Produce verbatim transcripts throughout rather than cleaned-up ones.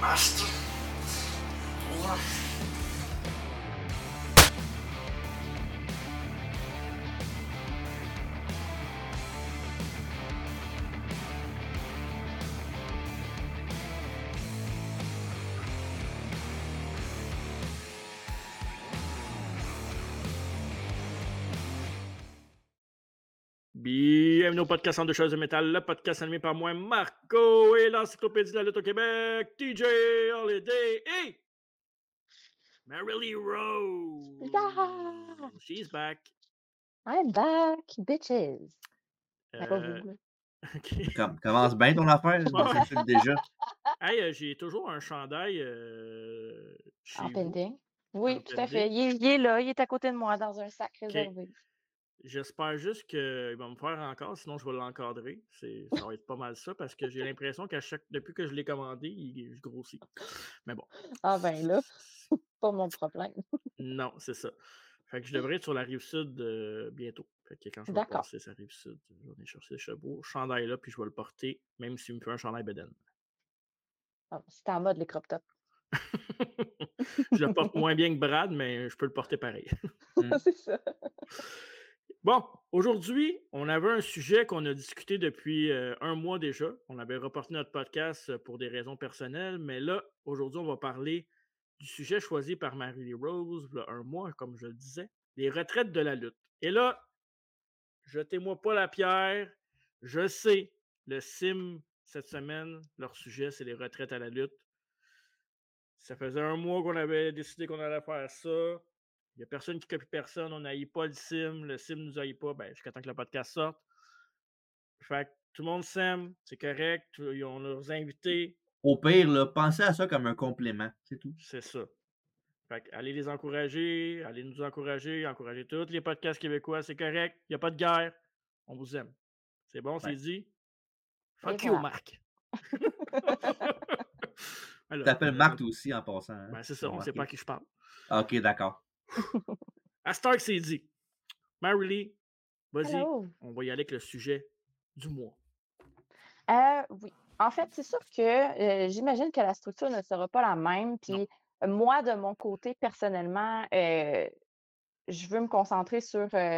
Master. Ouais. Bienvenue au podcast en deux choses de métal, le podcast animé par moi, Marco, et l'encyclopédie de la lutte au Québec, T J Holiday et Marilyn Rose. Yeah! She's back. I'm back, bitches. Ben, pas Euh, vous, là. ok. Com- commence bien ton affaire, je Ouais. m'insulte déjà. Hey, euh, j'ai toujours un chandail euh, chez En vous. pending. Oui, En tout à pending. fait. Il est, il est là, il est à côté de moi dans un sac Ok. réservé. J'espère juste qu'il va me faire encore, sinon je vais l'encadrer. C'est, ça va être pas mal ça, parce que j'ai l'impression qu'à chaque depuis que je l'ai commandé, il, je grossis. Mais bon. Ah ben là, pas mon problème. Non, c'est ça. Fait que je devrais être sur la rive sud euh, bientôt. Fait que quand je vais D'accord. passer sa rive sud, je vais aller chercher ce beau chandail là, puis je vais le porter, même s'il me fait un chandail Beden. Ah, c'est en mode les crop tops. Je le porte moins bien que Brad, mais je peux le porter pareil. Mm. C'est ça. Bon, aujourd'hui, on avait un sujet qu'on a discuté depuis euh, un mois déjà. On avait reporté notre podcast euh, pour des raisons personnelles, mais là, aujourd'hui, on va parler du sujet choisi par Marilyn Rose, il y a un mois, comme je le disais, les retraites de la lutte. Et là, jetez-moi pas la pierre. Je sais, le sim, cette semaine, leur sujet, c'est les retraites à la lutte. Ça faisait un mois qu'on avait décidé qu'on allait faire ça. Il n'y a personne qui copie personne. On n'haït pas le sim. Le sim ne nous haït pas. Ben, jusqu'à temps que le podcast sorte. Fait que tout le monde s'aime. C'est correct. On a leurs invités. Au pire, là, pensez à ça comme un complément, c'est tout. C'est ça. Fait que allez les encourager. Allez nous encourager. Encourager tous les podcasts québécois. C'est correct. Il n'y a pas de guerre. On vous aime. C'est bon, c'est Ouais. dit? Fuck Et you, voilà. Marc. Tu Alors, t'appelles euh, Marc toi aussi en passant. Hein? ben, c'est ça, on ne sait pas à qui je parle. Ok, d'accord. À Stark, c'est dit. Marilyn, vas-y, Hello. on va y aller avec le sujet du mois. Euh, oui. En fait, c'est sûr que euh, j'imagine que la structure ne sera pas la même. Puis euh, moi, de mon côté, personnellement, euh, je veux me concentrer sur euh,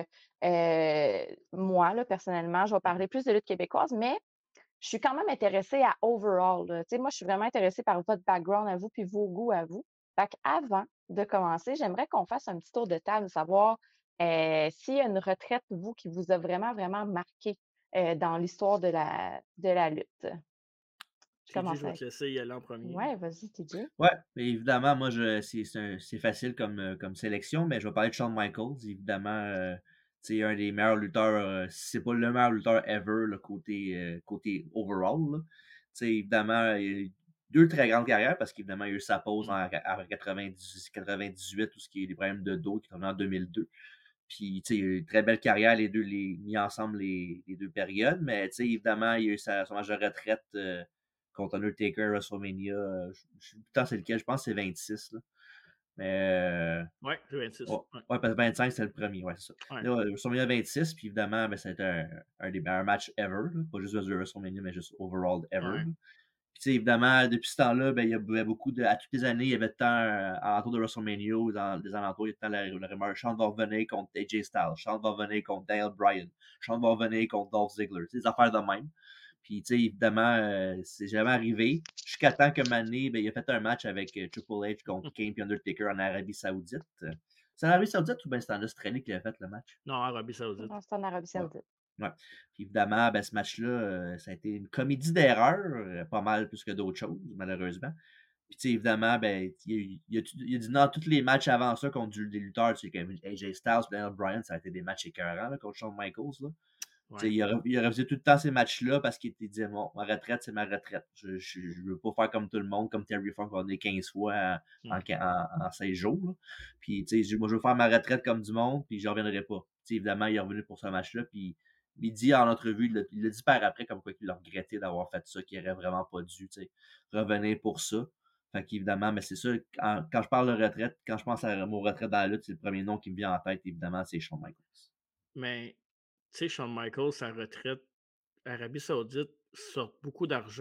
euh, moi, là, personnellement. Je vais parler plus de lutte québécoise, mais je suis quand même intéressée à overall, là. Tu sais, moi, je suis vraiment intéressée par votre background à vous puis vos goûts à vous. Fait qu'avant de commencer, j'aimerais qu'on fasse un petit tour de table, savoir euh, s'il y a une retraite, vous, qui vous a vraiment, vraiment marqué euh, dans l'histoire de la, de la lutte. Je T J, commence je vais avec. te laisser y aller en premier. Ouais, vas-y, T J. Ouais, mais évidemment, moi, je, c'est, c'est, un- c'est facile comme, euh, comme sélection, mais je vais parler de Shawn Michaels, évidemment. Euh, c'est un des meilleurs lutteurs, euh, si c'est pas le meilleur lutteur ever, là, côté, euh, côté overall. Là. Tu sais, évidemment, il a eu deux très grandes carrières, parce qu'évidemment, il a eu sa pause en, en quatre-vingt-dix, quatre-vingt-dix-huit, tout ce qui est des problèmes de dos, qui est revenu en deux mille deux. Puis, tu sais, il a eu une très belle carrière, les deux, les, mis ensemble les, les deux périodes, mais tu sais, évidemment, il a eu sa, son âge de retraite euh, contre Undertaker à WrestleMania. Euh, je, je, putain, c'est lequel? Je pense que c'est vingt-six, là. Mais, euh, Ouais, c'est vingt-six. ouais, Ouais. ouais, parce que vingt-cinq, c'était le premier, ouais, c'est ça. Ouais. Là, WrestleMania vingt-six, puis évidemment, ben, c'était un, un des meilleurs matchs ever, là. Pas juste de WrestleMania, mais juste overall ever. Ouais. Là. Puis, tu sais, évidemment, depuis ce temps-là, ben, il y avait beaucoup de. À toutes les années, il y avait tant euh, alentour de WrestleMania, dans les alentours, il y avait tant la, la rumeur. Sean va revenir contre A J Styles, Sean va revenir contre Daniel Bryan, Sean va revenir contre Dolph Ziggler. Tu sais, des affaires de même. Puis, tu sais, évidemment, euh, c'est jamais arrivé. Jusqu'à temps que Mané, ben, il a fait un match avec euh, Triple H contre Kane et Undertaker en Arabie Saoudite. C'est en Arabie Saoudite ou bien c'est en Australie qu'il a fait le match? Non, Arabie Saoudite. Non, c'est en Arabie Saoudite. Ouais. Puis évidemment, ben, ce match-là, euh, ça a été une comédie d'erreurs, euh, pas mal plus que d'autres choses, malheureusement. Puis, tu sais, évidemment, ben, il a, il a dit non, tous les matchs avant ça contre des lutteurs, tu sais, comme A J Styles, Daniel Bryan, ça a été des matchs écœurants, là, contre Shawn Michaels, là. Ouais. Tu sais, il aurait, il aurait fait tout le temps ces matchs-là parce qu'il était dit, bon, ma retraite, c'est ma retraite. Je, je, je veux pas faire comme tout le monde, comme Terry Funk, on est quinze fois en, Mm. en, en, en seize jours, là. Puis, tu sais, moi, je veux faire ma retraite comme du monde, puis je reviendrai pas. Tu sais, évidemment, il est revenu pour ce match-là, puis il dit en entrevue, il l'a, il l'a dit par après, comme quoi qu'il a regretté d'avoir fait ça, qu'il aurait vraiment pas dû, tu sais, revenir pour ça. Fait qu'évidemment, mais c'est ça, quand, quand je parle de retraite, quand je pense à mon retraite dans la lutte, c'est le premier nom qui me vient en tête, évidemment, c'est Shawn Michaels. Mais, tu sais, Shawn Michaels, sa retraite, Arabie Saoudite sort beaucoup d'argent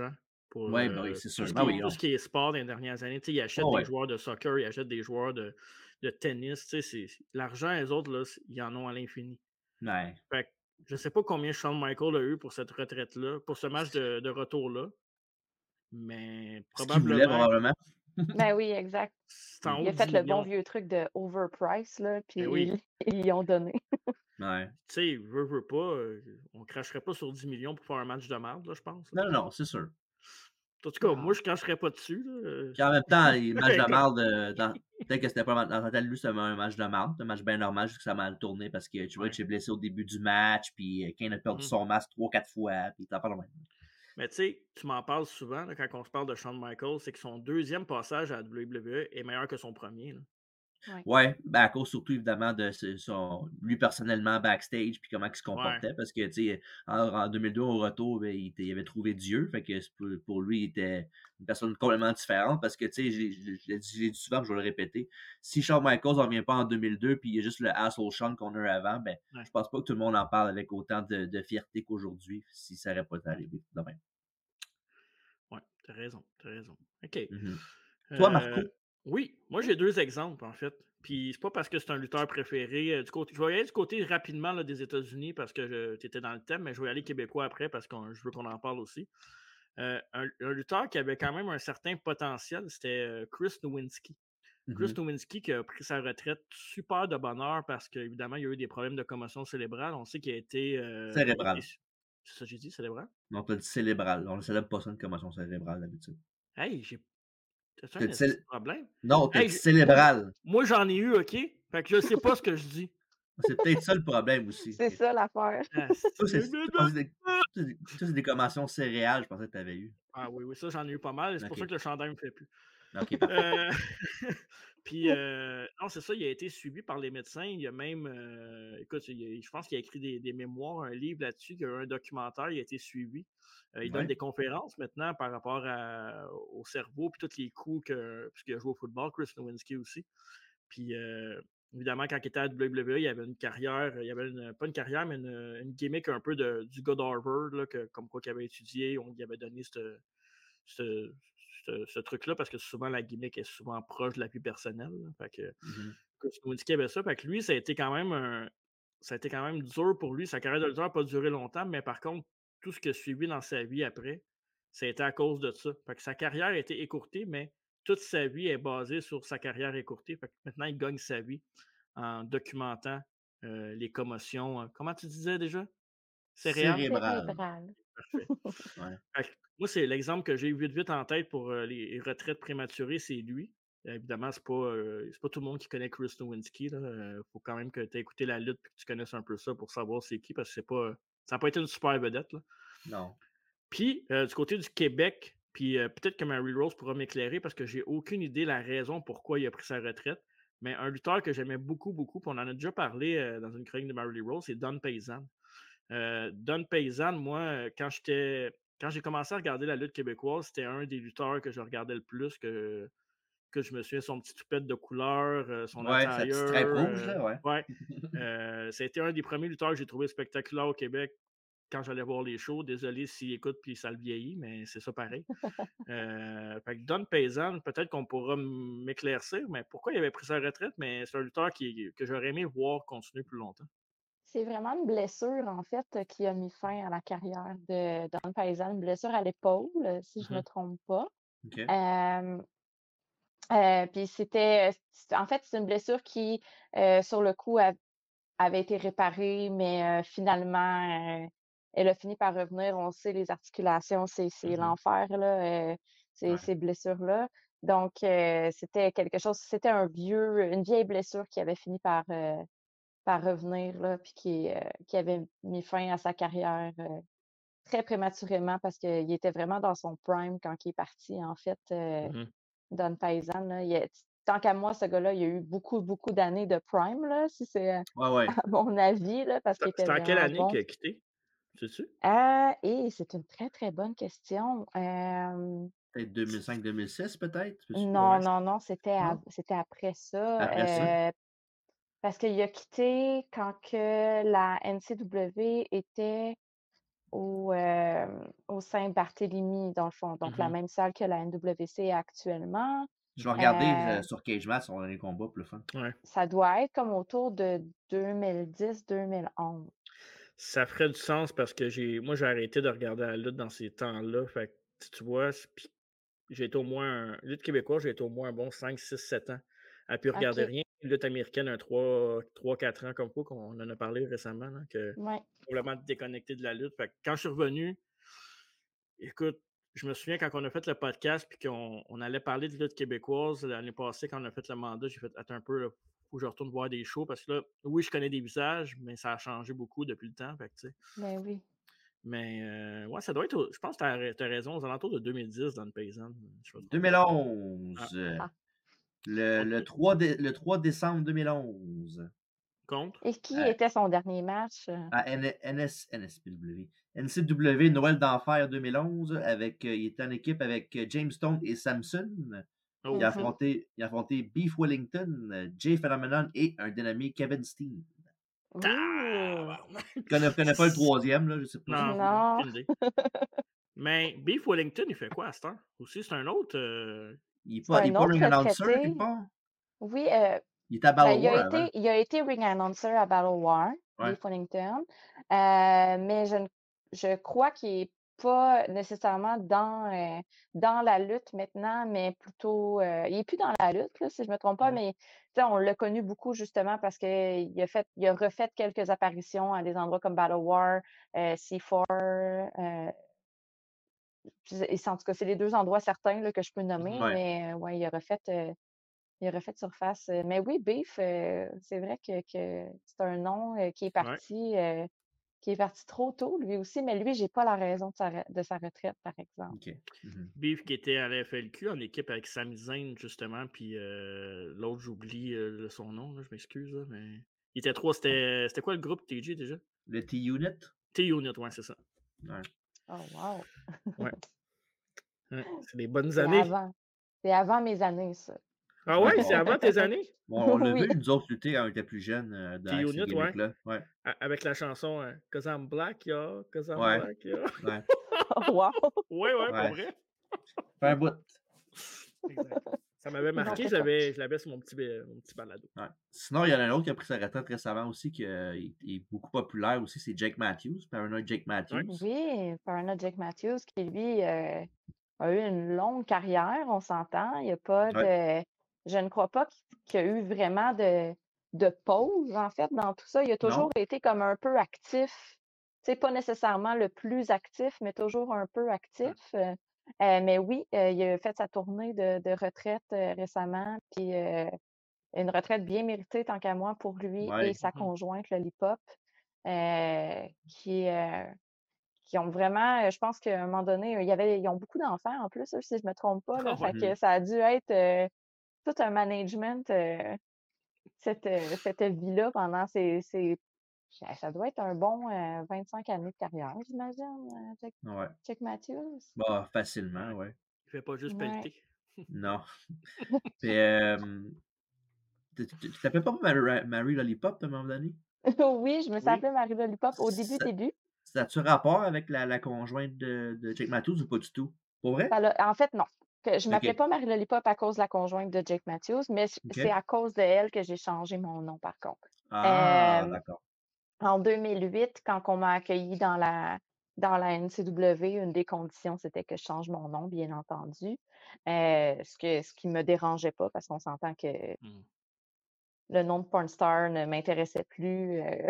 pour Ouais, ben oui, euh, c'est tout sûr. ce Ben qui est, oui, tout non. ce qui est sport dans les dernières années. Tu sais, ils achètent Ouais, des ouais. joueurs de soccer, ils achètent des joueurs de, de tennis. Tu sais, c'est, c'est- l'argent, les autres, là, c'est- ils en ont à l'infini. Ouais. Fait que je sais pas combien Shawn Michael a eu pour cette retraite-là, pour ce match de, de retour-là, mais Ce qu'il voulait probablement que probablement. Ben oui, exact. c'est Mmh. en Il haut a de dix fait le bon millions. vieux truc de overprice, là, puis Ben oui. ils, ils y ont donné. Ouais. Tu sais, veut, veut pas, euh, on cracherait pas sur dix millions pour faire un match de merde, là, je pense. là. Non, non, non, c'est sûr. En tout cas, moi, Non. je cracherais pas dessus. Là. euh, Puis en même temps, les matchs de Écoute, marde, euh, dans... peut-être que c'était pas dans sa tête, lui, c'était un match de marde, un match bien normal, juste que ça a mal tourné parce que tu vois, ouais. tu es blessé au début du match, puis euh, Kane a perdu Mhm. son masque trois, quatre fois, puis t'en parles même. Mais tu sais, tu m'en parles souvent là, quand on se parle de Shawn Michaels, c'est que son deuxième passage à la W W E est meilleur que son premier. Là. Ouais. Ouais, ben à cause surtout évidemment de ce- son, lui personnellement backstage, puis comment il se Ouais. comportait, parce que tu sais, en, en deux mille deux au retour, ben, il, était- il avait trouvé Dieu, fait que c'est pour, pour lui, il était une personne complètement différente, parce que tu sais, j'ai- j'ai je l'ai dit je l'ai dit souvent, puis je vais le répéter, si Shawn Michaels en revient pas en deux mille deux, puis il y a juste le asshole Shawn qu'on a eu avant, ben Ouais. je pense pas que tout le monde en parle avec autant de, de fierté qu'aujourd'hui, si ça n'aurait pas arrivé de même. Ouais, t'as raison, t'as raison. OK. Mhm. Toi, Euh, Marco? oui, moi j'ai deux exemples en fait. Puis c'est pas parce que c'est un lutteur préféré. euh, du côté, je vais y aller du côté rapidement là, des États-Unis parce que tu étais dans le thème, mais je vais y aller québécois après parce que je veux qu'on en parle aussi. Euh, un, un lutteur qui avait quand même un certain potentiel, c'était euh, Chris Nowinski. Chris Mhm. Nowinski qui a pris sa retraite super de bonne heure parce qu'évidemment, il y a eu des problèmes de commotion cérébrale. On sait qu'il a été. euh, il a été Cérébral. su- c'est ça que j'ai dit, cérébral? Non, t'as dit cérébral. On ne célèbre pas ça une commotion cérébrale d'habitude. Hey, j'ai. T'as-tu T'as un dit petit cé- problème? Non, t'as Hey, dit j'ai- moi, cérébral. moi, j'en ai eu, OK? Fait que je sais pas ce que je dis. C'est peut-être ça le problème aussi. C'est ça l'affaire. Ah, Toi, c'est- c'est toi, c'est des, toi, c'est des- toi, c'est des commotions céréales, je pensais que tu avais eu. Ah oui, oui, ça, j'en ai eu pas mal. et C'est pour ça OK. que le chandail me fait plus. OK, parfait. Euh, Puis, euh, non, c'est ça, il a été suivi par les médecins. Il a même, euh, écoute, il a- je pense qu'il a écrit des, des mémoires, un livre là-dessus, il y a eu un documentaire, il a été suivi. Euh, il donne Ouais. des conférences maintenant par rapport à- au cerveau, puis tous les coups que. Puisqu'il a joué au football, Chris Nowinski aussi. Puis, euh, évidemment, quand il était à W W E, il avait une carrière, il avait une, pas une carrière, mais une, une gimmick un peu de, du gars d'Harvard, là, que, comme quoi qu'il avait étudié, on lui avait donné cette ce, ce- ce truc-là parce que souvent la gimmick est souvent proche de la vie personnelle. là. Fait que Mhm. Kosminski avait ça. Fait que lui, ça a été quand même un- ça a été quand même dur pour lui. Sa carrière de lutteur n'a pas duré longtemps, mais par contre, tout ce qui a suivi dans sa vie après, ça a été à cause de ça. Fait que sa carrière a été écourtée, mais toute sa vie est basée sur sa carrière écourtée. Fait que maintenant, il gagne sa vie en documentant euh, les commotions. euh, Comment tu disais déjà? Céréales? Cérébral. Cérébral. Parfait. Ouais. Fait que moi, c'est l'exemple que j'ai vite vite en tête pour euh, les retraites prématurées, c'est lui. Euh, évidemment, c'est pas, euh, c'est pas tout le monde qui connaît Chris Nowinski. Il faut quand même que tu aies écouté la lutte et que tu connaisses un peu ça pour savoir c'est qui, parce que c'est pas, ça n'a pas été une super vedette. Là. Non. Puis, euh, du côté du Québec, puis euh, peut-être que Mary Rose pourra m'éclairer parce que j'ai aucune idée la raison pourquoi il a pris sa retraite. Mais un lutteur que j'aimais beaucoup, beaucoup, puis on en a déjà parlé euh, dans une chronique de Mary Rose, c'est Don Paysan. Euh, Don Paysan, moi, euh, quand j'étais. Quand j'ai commencé à regarder la lutte québécoise, c'était un des lutteurs que je regardais le plus, que, que je me souviens, son petit toupette de couleur, euh, son Ouais, sa petite attailleur. crêpe rouge, euh, là, ouais. ouais. Euh, ça a été un des premiers lutteurs que j'ai trouvé spectaculaire au Québec quand j'allais voir les shows. Désolé s'il écoute puis ça le vieillit, mais c'est ça pareil. Euh, fait que Don Paysan, peut-être qu'on pourra m'éclaircir, mais pourquoi il avait pris sa retraite, mais c'est un lutteur qui, que j'aurais aimé voir continuer plus longtemps. C'est vraiment une blessure, en fait, euh, qui a mis fin à la carrière de Don Paysan, une blessure à l'épaule, euh, si je ne me Mhm. trompe pas. OK. Euh, euh, puis c'était, c'est- en fait, c'est une blessure qui, euh, sur le coup, a- avait été réparée, mais euh, finalement, euh, elle a fini par revenir. On sait, les articulations, c'est c'est Mhm. l'enfer, là, euh, ces, Ouais. ces blessures-là. Donc, euh, c'était quelque chose, c'était un vieux, une vieille blessure qui avait fini par, euh, par revenir, là, puis qui, euh, qui avait mis fin à sa carrière euh, très prématurément parce qu'il était vraiment dans son prime quand il est parti, en fait, euh, Mhm. Don Paysan. Là. Il a- tant qu'à moi, ce gars-là, il a eu beaucoup, beaucoup d'années de prime, là, si c'est euh, Ouais, ouais. à mon avis, là, parce qu'il était C'était en quelle vraiment année bon. qu'il a quitté? Sais-tu? Euh, et c'est une très, très bonne question. Euh, Peut-être deux mille cinq deux mille six, peut-être? Peux-tu? non, Ouais, non, non, c'était à- Non? c'était après ça. Après ça? euh, parce qu'il a quitté quand que la N C W était au, euh, au Saint-Barthélemy, dans le fond. Donc, la Mhm. même salle que la N W C actuellement. Je vais regarder Euh, euh, sur Cage Match son dernier combat pour le fun. Ouais. ça doit être comme autour de deux mille dix deux mille onze. Ça ferait du sens parce que j'ai moi, j'ai arrêté de regarder la lutte dans ces temps-là. Fait que, tu tu vois, c'est- puis j'ai été au moins, un- lutte québécoise, j'ai été au moins un bon cinq six sept ans à plus regarder OK. rien. Lutte américaine, un trois quatre ans comme quoi, qu'on en a parlé récemment, là, que Ouais. complètement déconnecté de la lutte. Fait que quand je suis revenu, écoute, je me souviens quand on a fait le podcast puis qu'on on allait parler de lutte québécoise l'année passée, quand on a fait le mandat, j'ai fait attends un peu, là, faut que je retourne voir des shows parce que là, oui, je connais des visages, mais ça a changé beaucoup depuis le temps. Fait que, tu sais. Ben oui. Mais euh, ouais, ça doit être. au- Je pense que t'as, as raison, aux alentours de deux mille dix dans le paysan. Je me trompe pas. Ah, deux mille onze. euh, Ah. Le, le, ok. trois dé- le trois décembre deux mille onze. Contre. Et qui Euh, était son dernier match? euh? à N- NS, N S P W. N C W Noël d'Enfer deux mille onze. Avec, euh, il était en équipe avec euh, James Stone et Samson. Oh Il a Mhm. shit. affronté, il a affronté Beef Wellington, euh, Jay Phenomenon et un dénommé Kevin Steen. Ouh. Tabarnak! Je connais, je connais pas le troisième, là, je sais pas. Non, Non. aucune idée. Mais Beef Wellington, il fait quoi à cette heure? Aussi, c'est un autre. euh, Il n'est C'est pas, il un est pas autre ring announcer retraité. quelque part. Oui, euh, Il était à ben, Battle il a War avant. été, il a été ring announcer à Battle War, Ouais. Beef Wellington. Euh, mais je, ne- je crois qu'il n'est pas nécessairement dans, euh, dans la lutte maintenant, mais plutôt. Euh, il n'est plus dans la lutte, là, si je ne me trompe pas, Mm. mais tu sais, on l'a connu beaucoup justement parce qu'il a fait, il a refait quelques apparitions à des endroits comme Battle War, euh, C quatre. Euh, puis, et en tout cas, c'est les deux endroits certains là, que je peux nommer, Mhm. Ouais. mais euh, ouais, il a refait. euh, il a refait surface. Euh, Mais oui, Beef, euh, c'est vrai que, que c'est un nom euh, qui est Ouais. parti, euh, qui est parti trop tôt, lui aussi, mais lui, j'ai pas la raison de sa, re- de sa retraite, par exemple. OK. Mhm. Beef qui était à la F L Q en équipe avec Sami Zayn, justement, puis euh, l'autre, j'oublie euh, son nom, là, je m'excuse, là, mais. Il était trois, c'était c'était quoi le groupe T J déjà? Le T-Unit. T-Unit, ouais, c'est ça. Ouais. Oh, wow. Ouais. Ouais, c'est des bonnes C'est années. avant. C'est avant mes années, ça. Ah Ouais, ouais, bon. c'est avant tes années? Bon, on l'a Oui. vu, nous autres, lutter quand on était plus jeunes euh, dans avec ces T-Unit, ouais. gimmicks-là. Ouais. A- Avec la chanson euh, Cause I'm black, yeah, cause I'm Ouais. black, yeah. Ouais. Oh, wow. Ouais, ouais, pour Ouais. vrai. Fait un bout. Exact. Ça m'avait Ils ont marqué, fait je ça. l'avais je l'avais sur mon petit, ba- mon petit balado. Ouais. Sinon, il y en a un autre qui a pris sa retraite récemment aussi, qui euh, il est beaucoup populaire aussi, c'est Jake Matthews, Paranoid Jake Matthews. Ouais. Oui, Parana Jake Matthews, qui lui euh, a eu une longue carrière, on s'entend. Il n'y a pas Ouais. de. Je ne crois pas qu'il y a eu vraiment de, de pause, en fait, dans tout ça. Il a toujours Non. été comme un peu actif. Tu sais, pas nécessairement le plus actif, mais toujours un peu actif. Euh, euh, mais oui, euh, il a fait sa tournée de, de retraite euh, récemment, puis euh, une retraite bien méritée, tant qu'à moi, pour lui et Ouais. sa Mhm. conjointe, Lollipop, euh, qui, euh, qui ont vraiment, euh, je pense qu'à un moment donné, il y avait, ils ont beaucoup d'enfants en plus, eux, si je me trompe pas, là. Ah Fait ouais. que Mhm. ça a dû être euh, tout un management, euh, cette, euh, cette vie-là pendant ces, ces- ça ça doit être un bon euh, vingt-cinq années de carrière, j'imagine, euh, Jack, Ouais. Jack Matthews. Bah, facilement, Ouais. ouais. Il fait pas juste Ouais. pelleter. Non. Puis, euh, tu tu- tu t'appelles pas Mary, Mary Lollipop à un moment donné? Oui, je me suis Oui. appelée Marie Lollipop au début, Ça, début. ça a-tu rapport avec la, la conjointe de, de Jake Matthews ou pas du tout? Pour vrai? Ça l'a- en fait, non. Que je m'appelais OK. pas Marie Lollipop à cause de la conjointe de Jake Matthews, mais c- c'est OK. à cause de elle que j'ai changé mon nom, par contre. Ah, Euh, d'accord. En deux mille huit, quand on m'a accueilli dans la, dans la N C W, une des conditions, c'était que je change mon nom, bien entendu. Euh, ce que, ce qui me dérangeait pas, parce qu'on s'entend que Hmm. le nom de porn star ne m'intéressait plus. euh.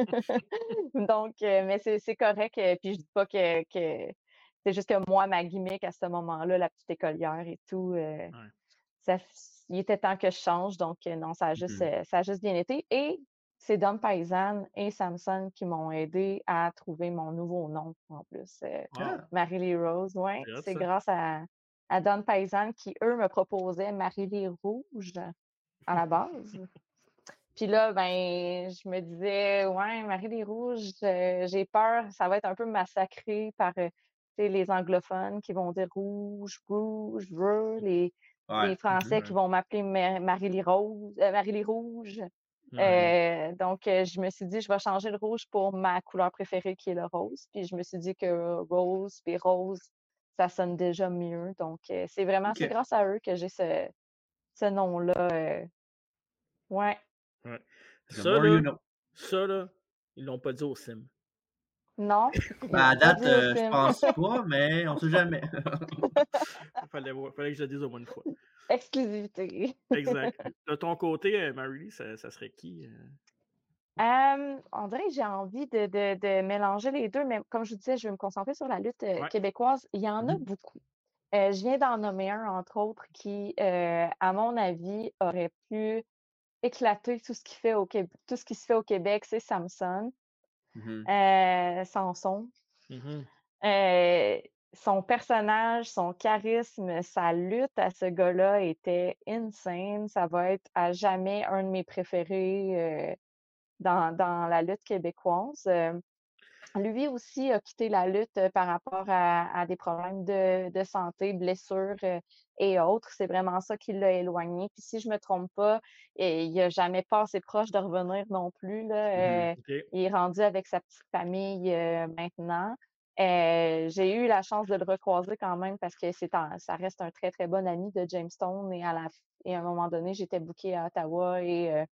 Donc, euh, mais c'est c'est correct. euh, Puis je dis pas que, que c'est juste que moi, ma gimmick à ce moment-là, la petite écolière et tout, euh, Ouais. ça, il était temps que je change. Donc, euh, non, ça a juste, Mhm. euh, ça a juste bien été. Et c'est Dom Paysanne et Samson qui m'ont aidé à trouver mon nouveau nom en plus. Euh, Wow. Ah, Marie-Lee Rose, ouais. C'est hot, C'est ça. grâce à, à Don Paysanne qui, eux, me proposaient Marie-Lee Rouge à la base. Puis là, ben, je me disais, ouais, Marie-Lee Rouge, euh, j'ai peur, ça va être un peu massacré par euh, tu sais, les anglophones qui vont dire rouge, rouge, rouge, les, ouais. les Français Mhm. qui vont m'appeler Ma- Marie-Lee Rose, euh, Marie-Lee Rouge. Ouais. Euh, donc, euh, je me suis dit, je vais changer le rouge pour ma couleur préférée qui est le rose. Puis, je me suis dit que rose puis rose, ça sonne déjà mieux. Donc, euh, c'est vraiment, c'est OK. grâce à eux que j'ai ce, ce nom-là. euh, ouais. Ouais. The Ça, more you là, know. ça, là, ils l'ont pas dit au Sim. Non, ils Ben, à l'ont pas date, dit au euh, je sim. pense pas, mais on sait jamais. Fallait, voir- fallait que je le dise au moins une fois. Exclusivité. Exact. De ton côté, euh, Mary, ça, ça serait qui? euh? Euh, on dirait que j'ai envie de, de, de mélanger les deux, mais comme je vous disais, je vais me concentrer sur la lutte euh, Ouais. québécoise. Il y en a Mhm. beaucoup. Euh, je viens d'en nommer un, entre autres, qui, euh, à mon avis, aurait pu éclater tout ce qui fait au Québec, tout ce qui se fait au Québec, c'est Samson, Mhm. euh, Samson. Mhm. Euh, son personnage, son charisme, sa lutte à ce gars-là était insane. Ça va être à jamais un de mes préférés euh, dans, dans la lutte québécoise. Euh, lui aussi a quitté la lutte euh, par rapport à, à des problèmes de, de santé, blessures euh, et autres. C'est vraiment ça qui l'a éloigné. Puis si je me trompe pas, eh, il a jamais pas assez proche de revenir non plus, là. Mhm. Euh, OK. il est rendu avec sa petite famille euh, maintenant. Euh, j'ai eu la chance de le recroiser quand même parce que c'est un- ça reste un très, très bon ami de James Stone. Et à la, et à un moment donné, j'étais bookée à Ottawa et euh,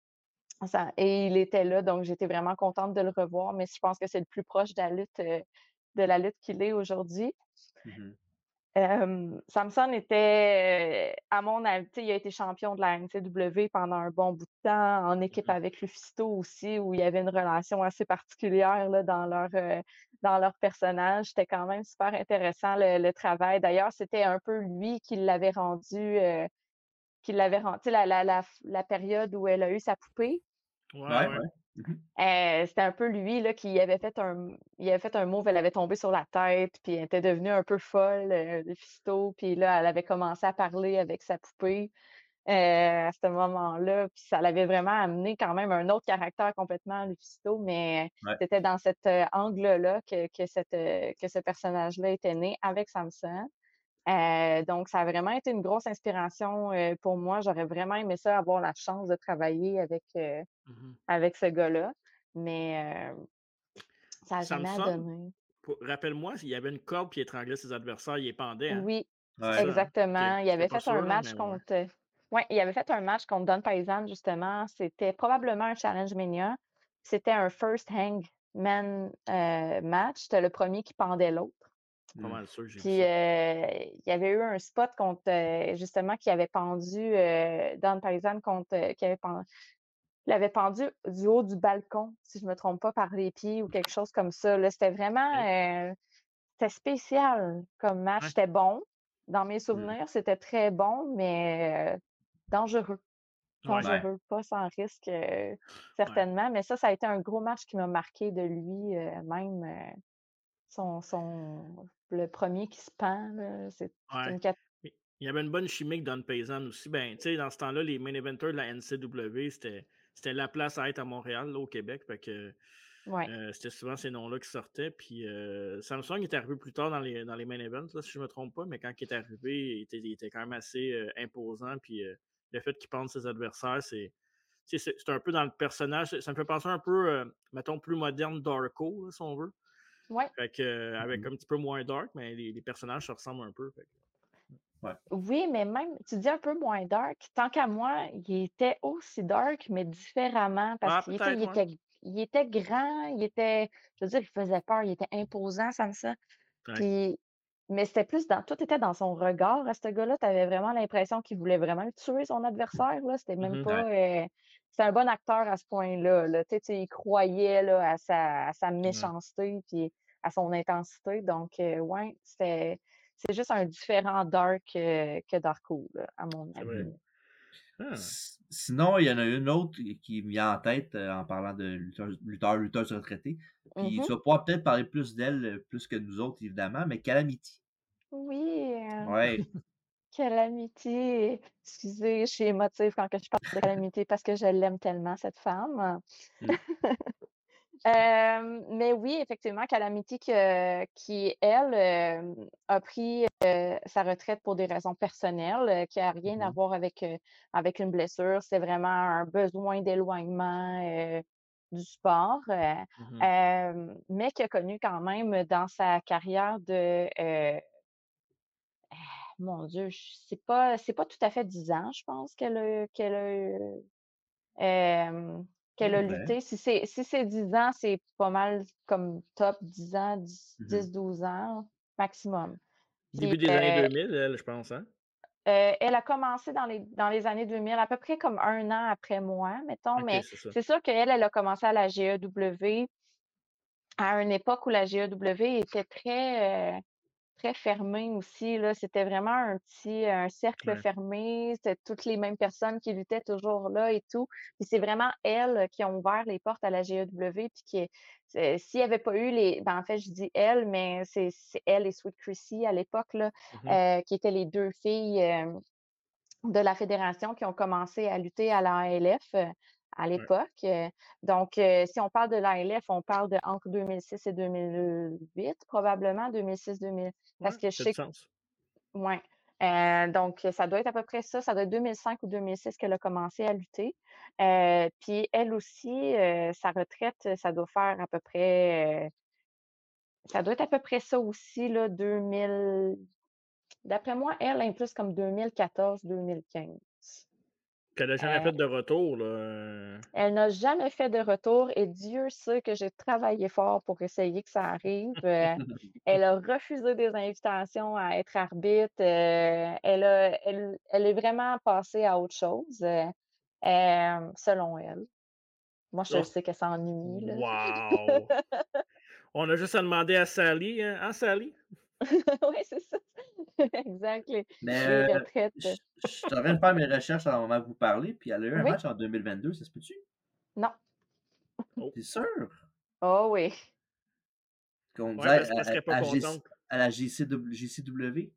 ça et il était là, donc j'étais vraiment contente de le revoir, mais je pense que c'est le plus proche de la lutte, heu, de la lutte qu'il est aujourd'hui. Mhm. Hem, Samson était, heu, à mon avis, tu sais, il a été champion de la N C W pendant un bon bout de temps, en équipe Mhm. avec Lufisto aussi, où il y avait une relation assez particulière là, dans leur, heu, dans leur personnage. C'était quand même super intéressant le le travail. D'ailleurs, c'était un peu lui qui l'avait rendu, heu, qui l'avait ren tu sais, la la la f la période où elle a eu sa poupée. Ouais, Ouais, ouais. ouais. Mhm. Heu, c'était un peu lui là qui avait fait un il avait fait un move, elle avait tombé sur la tête, puis elle était devenue un peu folle, heu, Lufisto, puis là, elle avait commencé à parler avec sa poupée, heu, à ce moment-là, puis ça l'avait vraiment amené quand même un autre caractère complètement Lufisto, mais Ouais. c'était dans cet, heu, angle-là que que cette, heu, que ce personnage-là était né avec Samson. Heu, donc ça a vraiment été une grosse inspiration, heu, pour moi. J'aurais vraiment aimé ça, avoir la chance de travailler avec, heu, Mhm. avec ce gars-là, mais heu ça a jamais Samson, donné. pour- rappelle-moi, il y avait une corde qui étranglait ses adversaires, il les pendait, hein? Oui, C'est Ouais. ça, hein? OK. exactement. Il J'étais avait pas fait un sûr, là, match mais ouais. contre ouais, il avait fait un match contre Don Paisan justement. C'était probablement un Challenge Mania. C'était un first hangman, heu, match. C'était le premier qui pendait l'autre. Pas Mhm. mal sûr que j'ai vu Puis, ça. heu, il y avait eu un spot contre, heu, justement qui avait pendu, heu, Don Paisan contre, heu, qui avait pen il l'avait pendu du haut du balcon, si je me trompe pas, par les pieds ou quelque chose comme ça, là. C'était vraiment, OK. heu c'était spécial comme match. Ouais. C'était bon. Dans mes Mhm. souvenirs, c'était très bon, mais heu, dangereux. Ouais. Ouais. Dangereux, pas sans risque, heu, Ouais. certainement. Mais ça, ça a été un gros match qui m'a marqué de lui, heu, même, heu, son son le premier qui se pend, là, c'est c'est Ouais. une cat Mais il y avait une bonne chimie avec Don Paysan aussi. Ben, tu sais, dans ce temps-là, les main eventers de la N C W, c'était c'était la place à être à Montréal, là, au Québec. Fait que ouais. euh, c'était souvent ces noms-là qui sortaient. Puis euh, Samsung est arrivé plus tard dans les, dans les main events, là, si je ne me trompe pas, mais quand il est arrivé, il était, il était quand même assez euh, imposant. Puis euh, le fait qu'il pense ses adversaires, c'est. tu sais, C'est c'est un peu dans le personnage. Ça me fait penser un peu, euh, mettons, plus moderne Darko, là, si on veut. Ouais. Fait que, euh, avec Mhm. un petit peu moins dark, mais les, les personnages se ressemblent un peu. Fait que- Ouais. Oui, mais même tu dis un peu moins dark. Tant qu'à moi, il était aussi dark, mais différemment parce Ah, qu'il était peut-être, il ouais. était il était grand, il était je veux dire, il faisait peur, il était imposant, ça me ça. Ouais. Puis mais c'était plus dans tout était dans son regard à ce gars-là. Tu avais vraiment l'impression qu'il voulait vraiment tuer son adversaire, là. C'était même Mhm. Ouais. pas, heu c'était un bon acteur à ce point-là, là. Tu sais tu sais, il croyait, là, à sa à sa Ouais. méchanceté puis à son intensité. Donc heu, ouais, c'était c'est juste un différent dark, heu, que Darko, là, à mon C'est vrai. avis. Mhm. Ah. S- Sinon, il y en a une autre qui me vient en tête euh, en parlant de lutteurs, lutteurs, lutteuses retraités. Puis Mmh. tu vas pouvoir peut-être parler plus d'elle, euh, plus que nous autres, évidemment, mais Calamity. Oui, heu, Ouais. Calamity. Excusez, je suis émotive quand que je parle de Calamity parce que je l'aime tellement cette femme. Mm. Hem, mais oui, effectivement, Calamity que qui, elle, hem, a pris, heu, sa retraite pour des raisons personnelles, heu, qui a rien à Mmh. voir avec, heu, avec une blessure. C'est vraiment un besoin d'éloignement, heu, du sport, heu, Mmh. hem, mais qui a connu quand même dans sa carrière de, heu, mon Dieu, je c'est pas c'est pas tout à fait dix ans, je pense qu'elle a qu'elle a eu, hem, qu'elle a Ouais. lutté. Si c'est si c'est dix ans, c'est pas mal comme top dix ans, dix Mmh. 10 douze ans maximum. Puis, Début des années heu deux mille, elle, je pense, hein? heu, elle a commencé dans les dans les années deux mille, à peu près comme un an après moi, mettons, OK, mais c'est ça. c'est sûr qu'elle, elle a commencé à la G E W à une époque où la G E W était très, heu très fermé aussi, là. C'était vraiment un petit un cercle Ouais. fermé, c'était toutes les mêmes personnes qui luttaient toujours là et tout. Puis c'est vraiment elles qui ont ouvert les portes à la G E W, puis qui c'est s'il y avait pas eu les ben, en fait, je dis «elles», mais c'est c'est elle et Sweet Chrissy à l'époque, là, Mmh. heu, qui étaient les deux filles, hem, de la fédération qui ont commencé à lutter à l'A L F, heu, à Ouais. l'époque, heu, donc heu, si on parle de l'A L F, on parle de entre deux mille six et deux mille huit probablement, deux mille six-deux mille Ouais, parce que je ça a du sais sens. ouais, heu, donc ça doit être à peu près ça, ça doit être deux mille cinq ou deux mille six qu'elle a commencé à lutter, heu, puis elle aussi, heu, sa retraite, ça doit faire à peu près, heu, ça doit être à peu près ça aussi là, deux mille d'après moi, elle, elle est plus comme deux mille quatorze-deux mille quinze. Qu'elle a jamais Heu, fait de retour, là, heu Elle n'a jamais fait de retour et Dieu sait que j'ai travaillé fort pour essayer que ça arrive, heu, elle a refusé des invitations à être arbitre, heu, elle a elle elle est vraiment passée à autre chose, heu, hem, selon elle. Moi, je le oh, sais qu'elle s'ennuie, là. wow! On a juste à demander à Sally, hein, hein, Sally? Oui, c'est ça. Exact, les les Mais, heu, retraites. je je suis en train de faire mes recherches en moment que vous parlez, puis elle a eu un Oui? match en deux mille vingt-deux, ça se peut-tu? Non. Oh, Tu sûr? Oh oui. Qu'on ouais, disait parce qu'elle à à serait pas à G C contente. à la G C W G C W?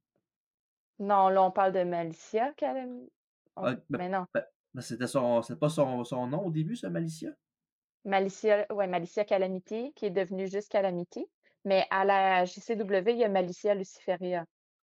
Non, là, on parle de Malicia qu'elle aime on Ah, ben mais non. ben ben, c'était son c'était pas son son nom au début, ça, Malicia? Malicia ouais, Malicia Calamity, qui est devenue juste Calamity, mais à la J C W, il y a Malicia Luciferia.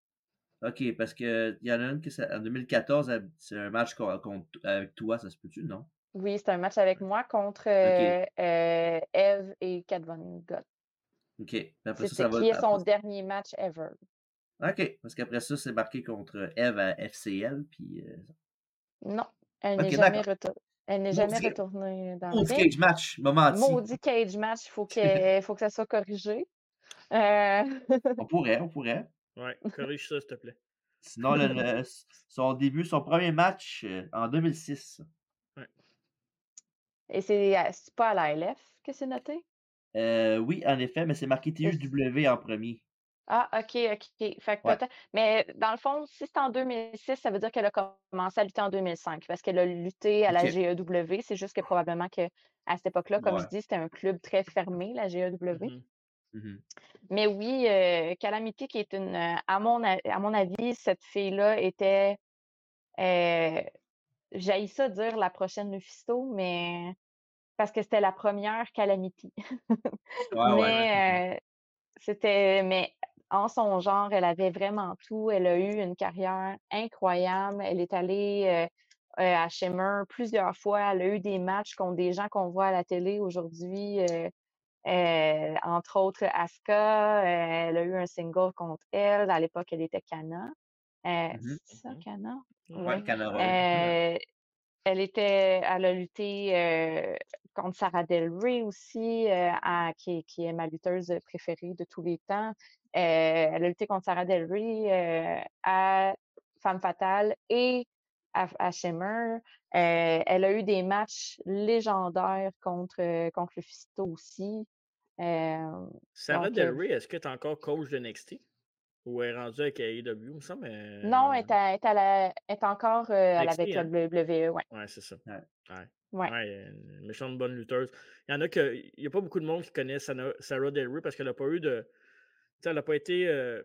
OK, parce qu'il y en a une qui c'est en deux mille quatorze, elle c'est un match con contre avec toi, ça se peut-tu, non? Oui, c'est un match avec moi contre, OK, heu heu, Eve et Kat Von Gogh. OK. Puis après ça, C'était ça va qui est après son dernier match ever. OK, parce qu'après ça, c'est marqué contre Eve à F C L, puis, heu Non, elle n'est OK, jamais d'accord. retour elle n'est jamais Maudit retournée dans maudit mais cage match, il m'a menti. maudit cage match, il faut que faut que ça soit corrigé. Heu, On pourrait, on pourrait. Ouais, corrige ça, s'il te plaît. Sinon, le le son début, son premier match, heu, en deux mille six. Ouais. et c'est à c'est pas à l'A L F que c'est noté? Heu, oui, en effet, mais c'est marqué C'est T U W en premier. Ah, OK, OK. Fait que Ouais, peut-être mais dans le fond, si c'est en deux mille six, ça veut dire qu'elle a commencé à lutter en deux mille cinq parce qu'elle a lutté à la OK. G E W. C'est juste que probablement qu'à cette époque-là, comme je Ouais. dis, c'était un club très fermé, la G E W. Mmh. Mmh. Mais oui, heu, Calamity qui est une, heu, à mon a à mon avis, cette fille-là était, heu, j'haïs ça dire la prochaine Lufisto, mais parce que c'était la première Calamity. Ouais, ouais. Mmh. Mais, heu C'était mais en son genre, elle avait vraiment tout. Elle a eu une carrière incroyable. Elle est allée, heu heu, à Shimmer plusieurs fois. Elle a eu des matchs contre des gens qu'on voit à la télé aujourd'hui, heu heu, entre autres Asuka, heu, elle a eu un single contre elle. À l'époque, elle était Kana. Heu, Mmh. c'est ça, Mmh. Kana? Ouais, Oui. Ouais, Canara. Ouais. Heu Elle était elle a lutté, heu, contre Sarah Del Rey aussi, heu, à qui est qui est ma lutteuse préférée de tous les temps. Heu, elle a lutté contre Sarah Del Rey, heu, à Femme Fatale et à à Shimmer. Heu, elle a eu des matchs légendaires contre, heu, contre Lufisto aussi. Hem, Sarah donc Del heu, Rey, est-ce qu'elle est encore coach de N X T? Ou elle est rendue avec A E W? Il me semble, non, elle heu, est à elle est à la elle est encore, heu, elle est N X T, avec la hein? W W E, ouais. Ouais, c'est ça. Ouais. Ouais. Ouais. Ouais, une méchante bonne lutteuse. Il y en a que il y a pas beaucoup de monde qui connaît Sana Sarah Del Rey parce qu'elle a pas eu de tu sais, elle a pas été, heu,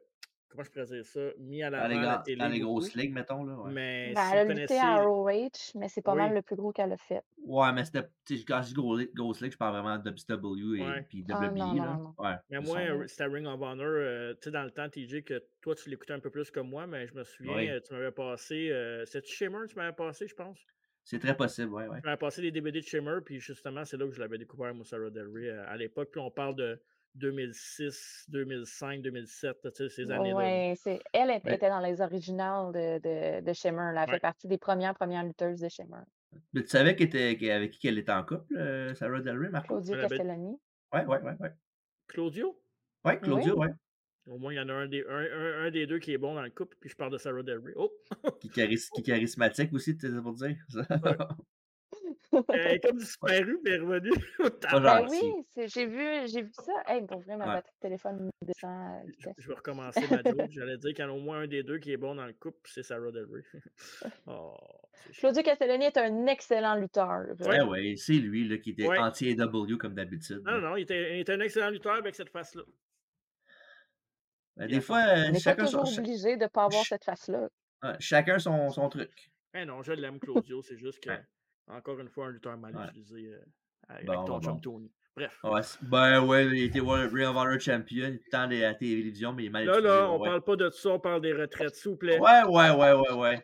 comment je pourrais dire ça, mis à Dans les, l'avant à la grands- dans télé les beaucoup. grosses ligues, mettons, là, ouais. Mais Ben, si elle vous a lutté à connaissez. R O H, mais c'est pas mal Oui, le plus gros qu'elle a fait. Ouais, mais c'était, tu sais, quand je dis gros, grosse ligue, je parle vraiment de W C W et ouais. puis Ah non, W B E, non, là. non. Ouais, Mais c'est moi, ça. Ouais. euh, c'était Ring of Honor. euh, tu sais, dans le temps, T J, que toi, tu l'écoutais un peu plus que moi, mais je me souviens, Oui, euh, tu m'avais passé. Euh, C'était-tu Shimmer, tu m'avais passé, je pense? c'est très possible, ouais, ouais. Tu m'avais passé des D V D de Shimmer, puis justement, c'est là que je l'avais découvert, moi, Sarah Del Rey, euh, à l'époque. Puis on parle de deux mille six, deux mille cinq, deux mille sept, tu sais, ces années-là. là. Ouais, c'est elle est- Mais, était dans les originales de, de, de Shimmer. Là. Elle fait Ouais. partie des premières premières lutteuses de Shimmer. mais tu savais qu'elle était, qu'elle- avec qui qu'elle était en couple, euh, Sarah Del Rey, Marco? Claudio Elle avait Castellani. Ouais, ouais, ouais, ouais. Claudio? Ouais, Oui. Claudio, ouais. Au moins, il y en a un des, un, un- un des deux qui est bon dans le couple, puis je parle de Sarah Del Rey. Oh! Qui, charis- qui charismatique aussi, tu sais, pour dire. Ouais. Elle est comme Ouais, disparue, puis elle est revenue. pas Ben oui, gentil. c'est- j'ai vu, j'ai vu ça. Hey, pour vrai, ma Ouais. batterie de téléphone descend à Je, vitesse. je vais recommencer ma joke. J'allais dire qu'il y en a au moins un des deux qui est bon dans le couple, puis c'est Sarah Del Rey. Oh, c'est chiant. Claudio Castellani est un excellent lutteur. Ouais, Eh ouais, c'est lui là, qui était ouais. anti-A W comme d'habitude. Non, là. non, non, il était, il était un excellent lutteur avec cette face-là. Ben, Puis des à fois, son. euh, On n'est pas chacun son, toujours cha- obligé de ne pas avoir ch- cette face-là. ouais, chacun son, son truc. Eh non, je l'aime, Claudio. C'est juste que, Ouais, encore une fois, un lutteur mal ouais. utilisé euh, avec Bon, ton bon, chum bon. Tony. Bref. Ouais, c'est- ben ouais, il était World- Ring of Honor champion, tant à la télévision, mais il est mal Là, utilisé, là, ouais, on ouais. parle pas de ça, on parle des retraites, s'il vous plaît. Ouais, ouais, ouais, ouais, ouais.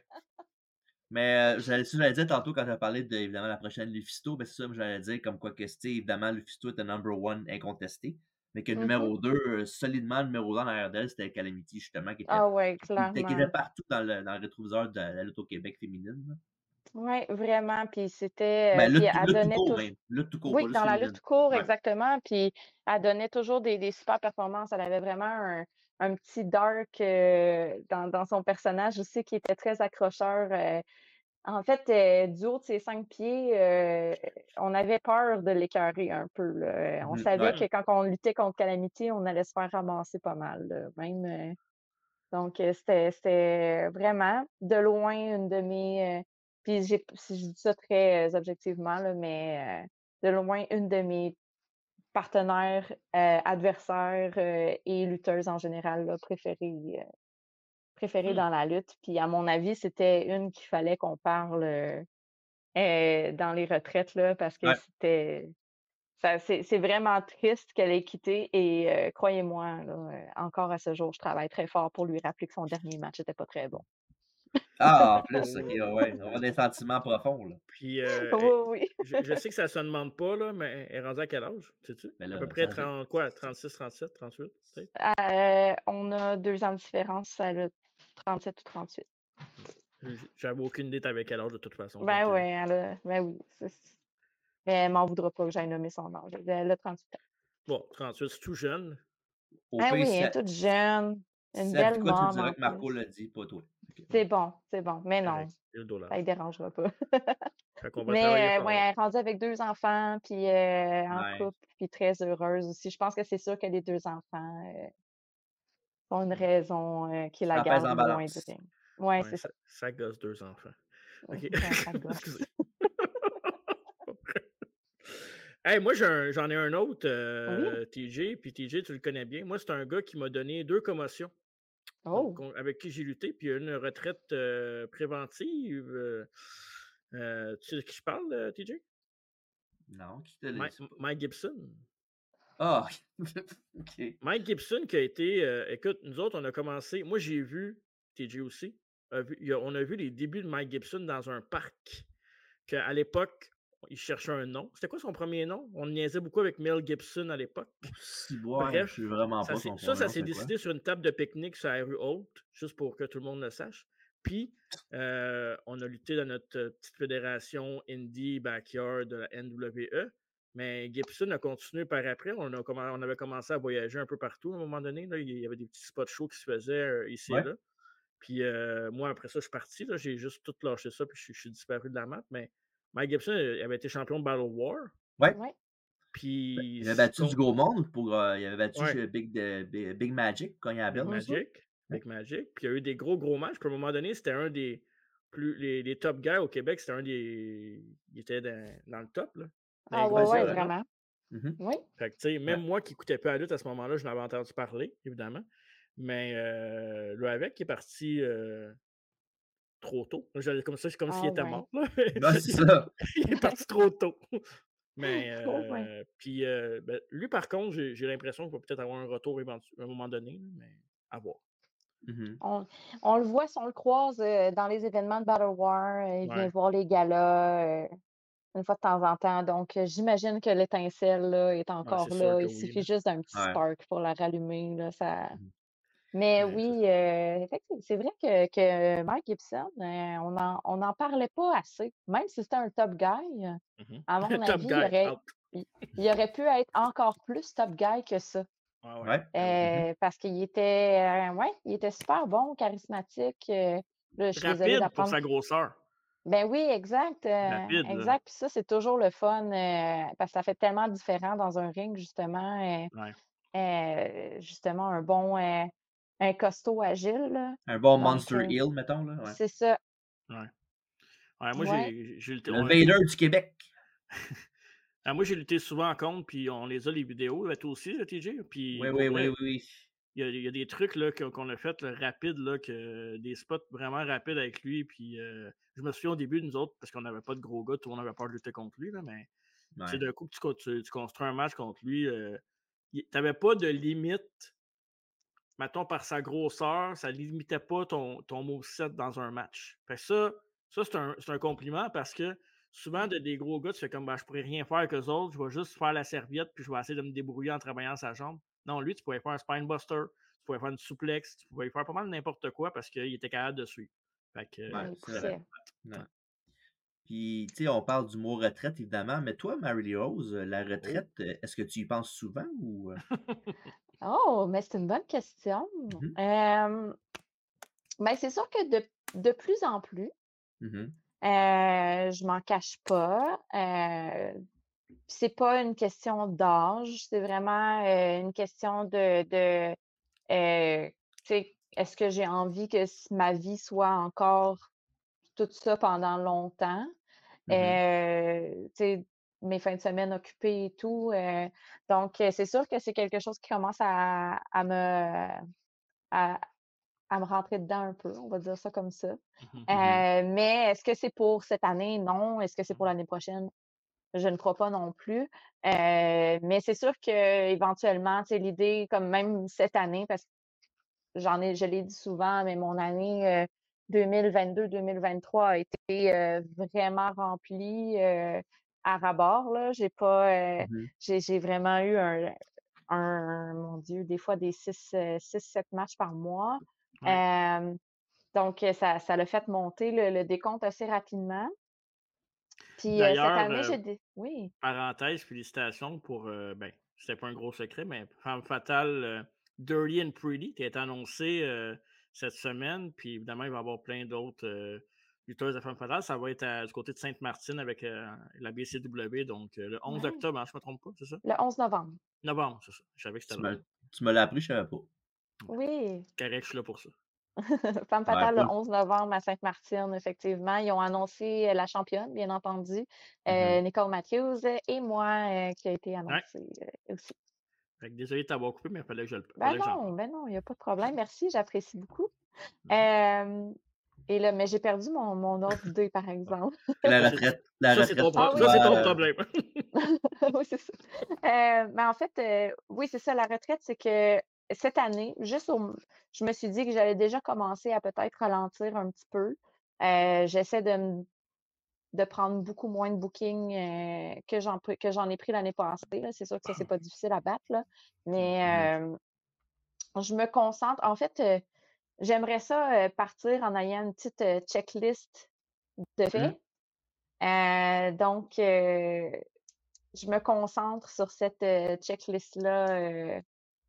Mais euh, j'allais, ça, j'allais dire tantôt quand tu as parlé de évidemment la prochaine Lufisto, ben c'est ça que j'allais dire comme quoi que c'était évidemment Lufisto était number one incontesté, mais que le Mhm. numéro deux, euh, solidement le numéro un en arrière d'elle, c'était Calamity justement qui était, Ah ouais, qui, qui était, qui était clairement. partout dans le, dans le rétroviseur de la lutte au Québec féminine. là. Oui, vraiment. Puis c'était. euh, Ben puis lutte, tout- elle lutte tout donnait court toujours. même, lutte tout court, pas Oui, juste dans la lutte féminine. tout court, Ouais. exactement. Puis elle donnait toujours des, des super performances. Elle avait vraiment un, un petit dark euh, dans, dans son personnage aussi qui était très accrocheur. euh. En fait, euh, du haut de ses cinq pieds, euh, on avait peur de l'écœurer un peu. Là. On Mhm, savait ouais. que quand on luttait contre Calamity, on allait se faire ramasser pas mal. Là. Même. euh, Donc, euh, c'était c'était vraiment de loin une de mes. euh, puis j'ai, si je dis ça très euh, objectivement, là, mais euh, de loin une de mes partenaires, euh, adversaires euh, et lutteuses en général là, préférées, euh, préférées Hmm. dans la lutte. Puis à mon avis, c'était une qu'il fallait qu'on parle euh, euh, dans les retraites là, parce que Ouais. c'était. Ça, c'est, c'est vraiment triste qu'elle ait quitté et euh, croyez-moi, là, euh, encore à ce jour, je travaille très fort pour lui rappeler que son dernier match n'était pas très bon. Ah, en plus, ok, Oh. ouais, on a des sentiments profonds là. Puis, euh, Oui, eh, oui. je, je sais que ça se demande pas, là, mais elle est rendue à quel âge, sais-tu? Mais À peu là, près ça, c'est- trente, quoi, trente-six, trente-sept, trente-huit, peut-être? Euh, on a deux ans de différence, elle a trente-sept ou trente-huit. J- J'avais aucune idée avec quel âge de toute façon. Ben fait que- ouais, elle a- ben oui. c'est- c'est- Mais elle m'en voudra pas que j'aille nommer son âge. Elle a trente-huit ans. Bon, trente-huit, c'est tout jeune. au Ben pire, oui, si elle est elle, toute jeune, une si elle dit belle quoi, tu me mom diras en que Marco plus. l'a dit, pas toi. Ok. C'est bon, c'est bon. Mais non, Correct. J'ai le dos ça large. ne dérangera pas. Fait qu'on va travailler Mais euh, fort. ouais, elle est rendue avec deux enfants, puis euh, en Nice. couple, puis très heureuse aussi. Je pense que c'est sûr que les deux enfants euh, ont une Hmm. raison euh, qui la Ça pèse garde en loin du balance. ring. Ouais, Ouais, c'est ça. ça, ça gosse deux enfants. Ouais, Ok. c'est un sac gosse. Excusez. Hey, moi, j'ai un- j'en ai un autre, Oui. euh, T J, puis T J, tu le connais bien. Moi, c'est un gars qui m'a donné deux commotions, donc Oh. con- avec qui j'ai lutté, puis il y a une retraite euh, préventive. euh, euh, tu sais de qui je parle, euh, T J? Non, qui te l'a Mike, dit? Mike Gibson. Ah, ok. Mike Gibson qui a été. euh, écoute, nous autres, on a commencé. Moi, j'ai vu, T J aussi, a vu- il y a- on a vu les débuts de Mike Gibson dans un parc. Qu'à l'époque, il cherchait un nom. C'était quoi son premier nom? On niaisait beaucoup avec Mel Gibson à l'époque. Si, ouais, je Bref, sais vraiment ça, pas s'est- son ça, premier ça nom, s'est c'est quoi. décidé sur une table de pique-nique sur la rue Haute, juste pour que tout le monde le sache. Puis, euh, on a lutté dans notre euh, petite fédération Indie Backyard de la N W E. Mais Gibson a continué par après. On, a commen- on avait commencé à voyager un peu partout à un moment donné. Là. Il y avait des petits spots shows qui se faisaient euh, ici et Ouais. là. Puis euh, moi, après ça, je suis parti. là. J'ai juste tout lâché ça, puis je, suis- je suis disparu de la map. Mais Mike Gibson euh, avait été champion de Battle War. Ouais. Ouais. Puis. Il avait battu con- du Go Monde pour. euh, il avait battu Ouais. chez Big, de- Big, Big Magic quand il y a la Big belle. Mhm. Magic. Big Magic. Puis il y a eu des gros, gros matchs. Puis à un moment donné, c'était un des plus. Les, les top guys au Québec, c'était un des. Il était dans, dans le top, là. Dans les Ah gros ouais, Ouais, c'est ouais, gros vrai. noms. vraiment. Mhm. Oui. Fait que, tu sais, même moi qui n'écoutais pas la lutte à ce moment-là, je n'avais entendu parler, évidemment. Mais euh, le avec est parti euh, trop tôt. J'allais comme ça, c'est comme s'il Ah était ouais. mort. Là. Ben, c'est ça. Il est parti trop tôt. Mais Oh, ouais. euh, puis euh, ben, lui, par contre, j'ai j'ai l'impression qu'il va peut-être avoir un retour éventu- à un moment donné, là, mais à voir. Mhm. On, on le voit, si on le croise euh, dans les événements de Battle War, euh, il vient Ouais. voir les galas euh, une fois de temps en temps. Donc, euh, j'imagine que l'étincelle là, est Ouais, encore c'est sûr là. que Il oui. suffit Là. juste d'un petit Ouais. spark pour la rallumer. Là, ça... Mhm. Mais Mais c'est oui, euh, effectivement, c'est vrai que, que Mike Gibson, euh, on n'en on en parlait pas assez. Même si c'était un top guy, euh, mhm. à mon Top avis, il guy, aurait, out. il, il aurait pu être encore plus top guy que ça. Ah ouais. Ouais. Ben oui. Mhm. Euh, parce qu'il était, euh, ouais, il était super bon, charismatique. euh, là, je suis désolée Rapide pour d'apprendre. sa grosseur. Ben oui, exact, euh, Rapide, là. exact. Puis ça, c'est toujours le fun euh, parce que ça fait tellement différent dans un ring, justement. euh, Ouais. euh, justement, un bon, euh, un costaud agile. Là. Un bon Donc, Monster euh, Hill, mettons. Là. Ouais. c'est ça. Ouais. Ouais, moi, Ouais. j'ai j'ai lutté. Le on a tout- Vader du Québec. Ah, moi, j'ai lutté souvent en contre, puis on les a les vidéos, là, toi aussi, là, T J. Puis Oui, pour oui, oui, vrai, oui, oui. il y a, il y a des trucs là, qu'on qu'on a fait là, rapides, là, que, des spots vraiment rapides avec lui. Puis euh, je me souviens au début, nous autres, parce qu'on n'avait pas de gros gars, tout le monde avait peur de lutter contre lui, là, mais tu sais, Ouais. d'un coup, que tu, co- tu- tu construis un match contre lui, euh, il- t'avais pas de limite, mettons, par sa grosseur, ça limitait pas ton, ton moveset dans un match. Fait que ça, ça c'est un, c'est un compliment parce que souvent, de des gros gars, tu fais comme, ben, je pourrais rien faire qu'eux autres, je vais juste faire la serviette, puis je vais essayer de me débrouiller en travaillant sa jambe. Non, lui, tu pouvais faire un spinebuster, tu pouvais faire une souplex, tu pouvais faire pas mal n'importe quoi parce qu'il était capable de suivre. Fait que, Ouais, euh, Ben, c'est c'était vrai. écoutez, Ouais. ouais. Puis, tu sais, on parle du mot retraite, évidemment, mais toi, Mary Rose, la Oh. retraite, euh, est-ce que tu y penses souvent ou. euh? oh, mais c'est une bonne question. Mhm. Euh, ben, c'est sûr que de, de plus en plus, Mhm. euh, je m'en cache pas. Euh, c'est pas une question d'âge, c'est vraiment euh, une question de, de euh, tu sais, est-ce que j'ai envie que s- ma vie soit encore tout ça pendant longtemps? Mhm. Euh, tu sais, mes fins de semaine occupées et tout. euh, donc, euh, c'est sûr que c'est quelque chose qui commence à, à me, à, à me rentrer dedans un peu, on va dire ça comme ça. Mhm. Mhm. Euh, mais est-ce que c'est pour cette année? Non. Est-ce que c'est pour l'année prochaine? Je ne crois pas non plus. Euh, mais c'est sûr qu'éventuellement, tu sais, l'idée, comme même cette année, parce que j'en ai, je l'ai dit souvent, mais mon année euh, deux mille vingt-deux deux mille vingt-trois a été euh, vraiment remplie euh, à ras-bord, là. J'ai pas, euh, Mhm. j'ai, j'ai vraiment eu un, un, mon Dieu, des fois des six, euh, six, sept matchs par mois. Ouais. Euh, donc, euh, ça, ça l'a fait monter le, le décompte assez rapidement. Puis euh, cette D'ailleurs, année, euh, j'ai dit, oui, parenthèse, félicitations pour, euh, ben, c'était pas un gros secret, mais Femme Fatale, euh, Dirty and Pretty, qui est annoncé euh, cette semaine. Puis évidemment, il va y avoir plein d'autres euh, lutteuses de Femme Fatale. Ça va être à- du côté de Sainte-Martine avec euh, la B C W, donc euh, le onze ouais, octobre, hein, je ne me trompe pas, c'est ça? le onze novembre. Novembre, c'est ça. Je savais que c'était Tu le me, onze. tu me l'as appris, je savais pas. Oui, Correct, je suis là pour ça. Femme Ouais, fatale pas le le- onze novembre à Sainte-Martine, effectivement. Ils ont annoncé euh, la championne, bien entendu, Mhm. euh, Nicole Matthews, euh, et moi, euh, qui a été Ouais. annoncée euh, aussi. Fait que désolé de t'avoir coupé, mais il fallait que je le Ben fallait que j'en non, parle. ben non, il n'y a pas de problème. Merci, j'apprécie beaucoup. Mhm. Euh, et là, mais j'ai perdu mon, mon autre idée, par Ouais. exemple. La Ça, c'est retraite, la ça, c'est ton, retraite pour Ah pro- oui, ça, c'est toi. c'est ton ça. euh, problème. Oui, c'est ça. Euh, mais en fait, euh, oui, c'est ça, la retraite, c'est que cette année, juste au, je me suis dit que j'allais déjà commencer à peut-être ralentir un petit peu. Euh, j'essaie de, me- de prendre beaucoup moins de bookings euh, que j'en pr- que j'en ai pris l'année passée, là. C'est sûr que ça, c'est pas difficile à battre, là. mhm. Mais euh, je me concentre. En fait, euh, j'aimerais ça euh, partir en ayant une petite euh, checklist de Mhm. faits. Euh, donc, euh, je me concentre sur cette euh, checklist-là euh,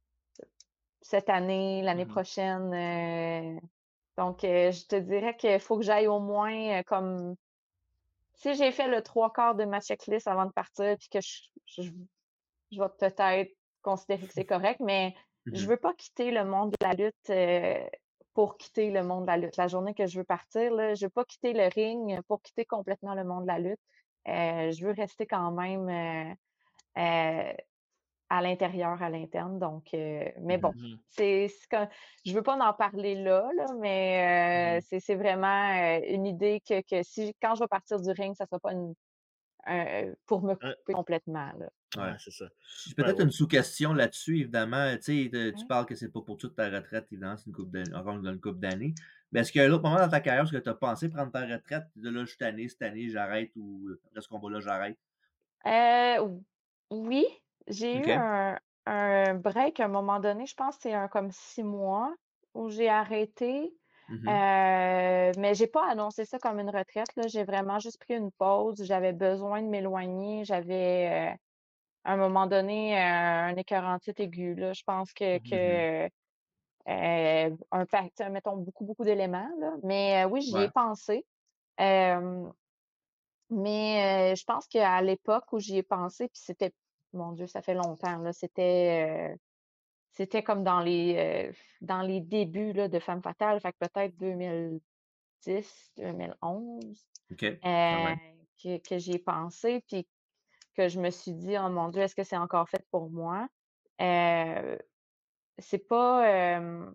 cette année, l'année Mhm. prochaine. euh. Donc, euh, je te dirais qu'il faut que j'aille au moins euh, comme si j'ai fait le trois quarts de ma checklist avant de partir, puis que je, je, je vais peut-être considérer que c'est correct, mais je Mhm. veux pas quitter le monde de la lutte euh, pour quitter le monde de la lutte. La journée que je veux partir, là, je veux pas quitter le ring pour quitter complètement le monde de la lutte. Euh, je veux rester quand même euh, euh, à l'intérieur, à l'interne. Donc, euh, mais bon, Mhm. Mhm. c'est, c'est comme- je veux pas en parler là, là, mais euh, Mhm. c'est, c'est vraiment euh, une idée que, que si quand je vais partir du ring, ça sera pas une, un- pour me Euh, couper complètement, là. Ouais. ouais, c'est ça. J'ai Ouais, peut-être ouais. une sous-question là-dessus, évidemment. Tu sais, de- tu Ouais. parles que c'est pas pour toute ta retraite, évidemment, c'est une couple d'années, encore une, une couple d'années. Mais est-ce qu'il y a un autre moment dans ta carrière où tu as pensé prendre ta retraite, de là, je suis tanné, cette année, j'arrête, ou après ce combat-là, j'arrête? Euh, ou- oui, j'ai eu OK. un, un break à un moment donné, je pense que c'est un comme six mois où j'ai arrêté. Mhm. Euh, mais j'ai pas annoncé ça comme une retraite, là. J'ai vraiment juste pris une pause. J'avais besoin de m'éloigner. J'avais, euh, à un moment donné, euh, un écœurantite aigu, là. Je pense que, Mhm. que euh, un facteur, mettons, beaucoup, beaucoup d'éléments, là. Mais euh, oui, j'y ai Ouais. pensé. Euh, mais euh, je pense qu'à l'époque où j'y ai pensé, puis c'était, mon Dieu, ça fait longtemps, là, c'était, euh, c'était comme dans les, euh, dans les débuts là, de Femme Fatale, fait que peut-être deux mille dix, deux mille onze, OK. Quand euh, même. que, que j'y ai pensé, puis que je me suis dit, oh mon Dieu, est-ce que c'est encore fait pour moi? Euh, c'est pas, euh,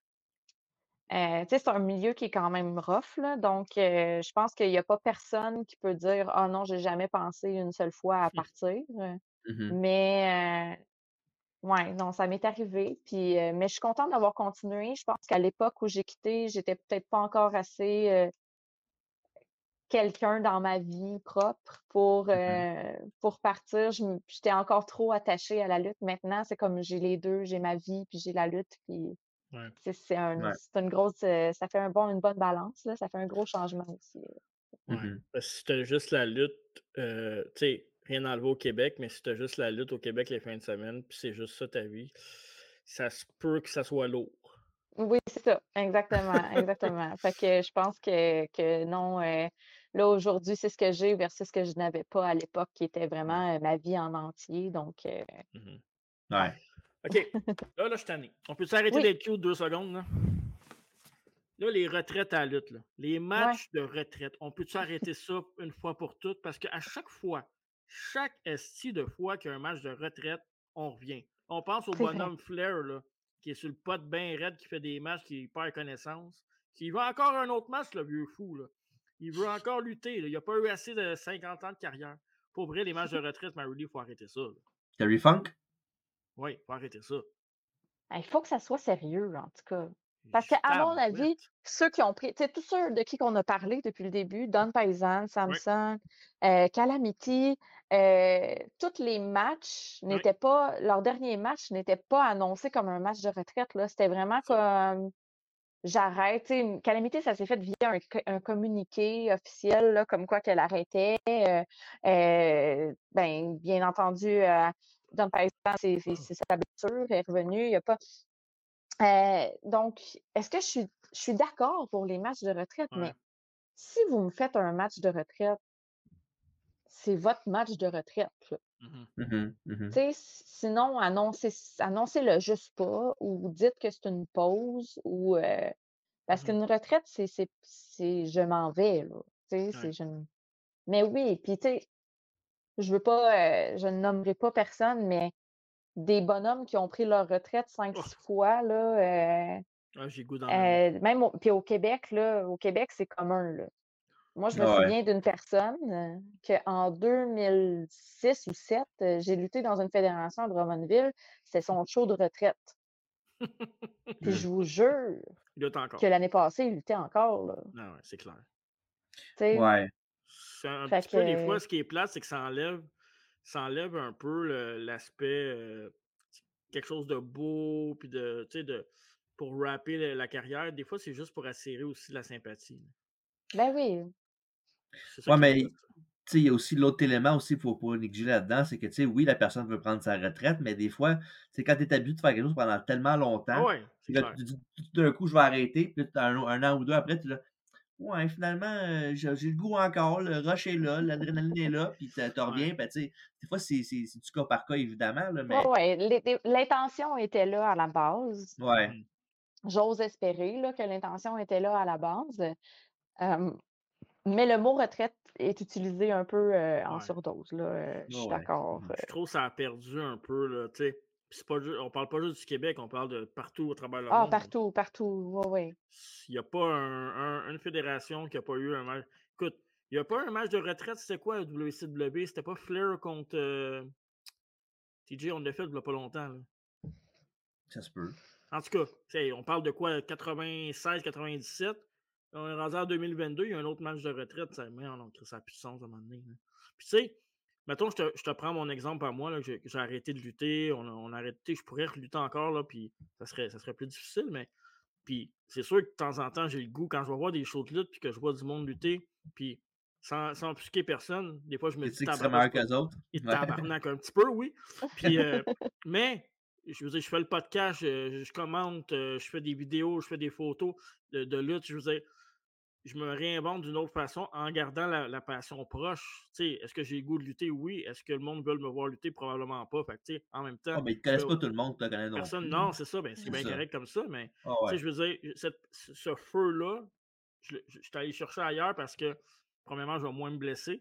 euh, tu sais, c'est un milieu qui est quand même rough, là, donc euh, je pense qu'il n'y a pas personne qui peut dire, oh non, j'ai jamais pensé une seule fois à partir. Euh, Mhm. Mais euh, ouais, non, ça m'est arrivé. Puis, euh, mais je suis contente d'avoir continué. Je pense qu'à l'époque où j'ai quitté, j'étais peut-être pas encore assez euh, quelqu'un dans ma vie propre pour, Mhm. euh, pour partir. Je me- J'étais encore trop attachée à la lutte. Maintenant, c'est comme j'ai les deux, j'ai ma vie, puis j'ai la lutte. Puis Ouais. c'est c'est un, Ouais. c'est une grosse, euh, ça fait un bon, une bonne balance, là. Ça fait un gros changement aussi. Ouais. Mhm. Parce que si t'as juste la lutte, euh, tu sais, rien enlevé au Québec, mais si t'as juste la lutte au Québec les fins de semaine, puis c'est juste ça ta vie, ça se peut que ça soit lourd. Oui, c'est ça, exactement, exactement. Fait que je pense que, que non, euh, là aujourd'hui, c'est ce que j'ai versus ce que je n'avais pas à l'époque, qui était Ouais. vraiment euh, ma vie en entier. Donc, euh, Mhm. ouais. Ouais. OK. Là, là, je suis tanné. On peut s'arrêter Oui, d'être cute deux secondes, là? Là, les retraites à la lutte, là. Les ouais, matchs de retraite, on peut-tu arrêter ça une fois pour toutes? Parce qu'à chaque fois, chaque esti de fois qu'il y a un match de retraite, on revient. On pense au c'est vrai. bonhomme Flair, là, qui est sur le pot bien raide, qui fait des matchs, qui perd connaissance. Qui veut encore un autre match, le vieux fou, là. Il veut encore lutter, là. Il n'a pas eu assez de cinquante ans de carrière. Pour vrai, les matchs de retraite, Marudy, il faut arrêter ça, là. Terry Funk? Oui, il faut arrêter ça. Il faut que ça soit sérieux, en tout cas. Parce qu'à mon avis, Tabarouette. ceux qui ont pris, tu sais, tous ceux de qui qu'on a parlé depuis le début, Don Paisan, Oui, Samson, euh, Calamity, euh, tous les matchs oui, n'étaient pas, leur dernier match n'était pas annoncé comme un match de retraite, là. C'était vraiment c'est ça. comme j'arrête. Tu sais, une calamité, ça s'est fait via un, co- un communiqué officiel, là, comme quoi qu'elle arrêtait. Euh, euh, ben, bien entendu, euh, Don Paisan, c'est c'est- c'est sa blessure, elle est revenue. Il y a pas. Euh, donc, est-ce que je suis, je suis d'accord pour les matchs de retraite, Ouais. mais si vous me faites un match de retraite, c'est votre match de retraite, là. Mhm. Mhm. Mhm. Tu sais, s- sinon, annoncez, annoncez-le juste pas ou dites que c'est une pause ou euh, parce Mhm. qu'une retraite, c'est, c'est, c'est je m'en vais, là. Tu sais, Ouais. c'est je ne- Mais oui, puis tu sais, je veux pas, euh, je ne nommerai pas personne, mais des bonhommes qui ont pris leur retraite cinq, Oh, six fois, là, euh, ah, j'ai le goût d'en nommer. euh, même au, puis au Québec, là, au Québec, c'est commun, là. Moi, je me Ouais. souviens d'une personne euh, qu'en deux mille six ou deux mille sept, euh, j'ai lutté dans une fédération à Drummondville. C'était son show de retraite. Puis Hmm. je vous jure Il lutte que encore. l'année passée, il luttait encore, là. Ah ouais, c'est clair. Tu sais, Ouais. C'est un fait petit peu, des que, fois, ce qui est plate, c'est que ça enlève, ça enlève un peu le- l'aspect euh, quelque chose de beau, puis de, tu sais, de, pour rapper la, la carrière. Des fois, c'est juste pour attirer aussi la sympathie. ben oui, C'est ça Ouais, qui me mais gosse. tu sais, il y a aussi l'autre élément aussi, il faut pas négliger là-dedans, c'est que, tu sais, oui, la personne veut prendre sa retraite, mais des fois, c'est quand tu es habitué de faire quelque chose pendant tellement Ah longtemps, ouais, c'est puis là, clair. tu dis tout d'un coup, je vais arrêter, puis là, t'as un, un an ou deux après, tu là, ouais, finalement, euh, j'ai j'ai le goût encore, le rush est là, l'adrénaline est là, puis tu Ouais. reviens, ben, tu sais, des fois, c'est c'est- c'est du cas par cas, évidemment, là, ouais, mais ouais, l'é- l'é- l'intention était là à la base. ouais. Mhm. J'ose espérer là, que l'intention était là à la base. Euh, mais le mot retraite est utilisé un peu euh, en Ouais. surdose, là. euh, je Ah suis ouais. d'accord. Mhm. euh. Je trouve que ça a perdu un peu, là, tu sais. Puis c'est pas ju- on parle pas juste du Québec, on parle de partout au travers le Ah, monde. partout, partout. Oui, oui. Il n'y a pas un- un- une fédération qui n'a pas eu un match. Écoute, il n'y a pas un match de retraite, c'était quoi, le W C W? C'était pas Flair contre euh, T J, on l'a fait il y a pas longtemps, là. Ça se peut. En tout cas, tu sais, on parle de quoi, quatre-vingt-seize quatre-vingt-dix-sept. On est rendu en deux mille vingt-deux, il y a un autre match de retraite. Ça, mais non, ça a plus de sens à un moment donné, là. Puis tu sais, mettons, je te, je te prends mon exemple à moi, là, que j'ai que j'ai arrêté de lutter, on a, on a arrêté, je pourrais relutter encore, là, puis ça serait, ça serait plus difficile, mais puis c'est sûr que de temps en temps, j'ai le goût, quand je vais voir des shows de lutte, puis que je vois du monde lutter, puis sans, sans offusquer personne, des fois, je me Tu dis, sais que tu serais tabarnak, meilleur je peux- qu'eux autres? il Ouais. tabarnak un petit peu, oui. Puis, euh, mais, je veux dire, je fais le podcast, je, je commente, euh, je fais des vidéos, je fais des photos de, de lutte, je veux dire, je me réinvente d'une autre façon en gardant la, la passion proche. Tu sais, est-ce que j'ai le goût de lutter? Oui. Est-ce que le monde veut me voir lutter? Probablement pas. Fait que, tu sais, en même temps, Ah, mais ils te je fais connaissent pas tout le monde, tu te connais non personne. plus. Non, c'est ça, ben, c'est C'est bien ça. correct comme ça, mais Ah tu sais, ouais. je veux dire, cette- ce feu-là, je, le- je, je suis allé chercher ailleurs parce que, premièrement, je vais moins me blesser.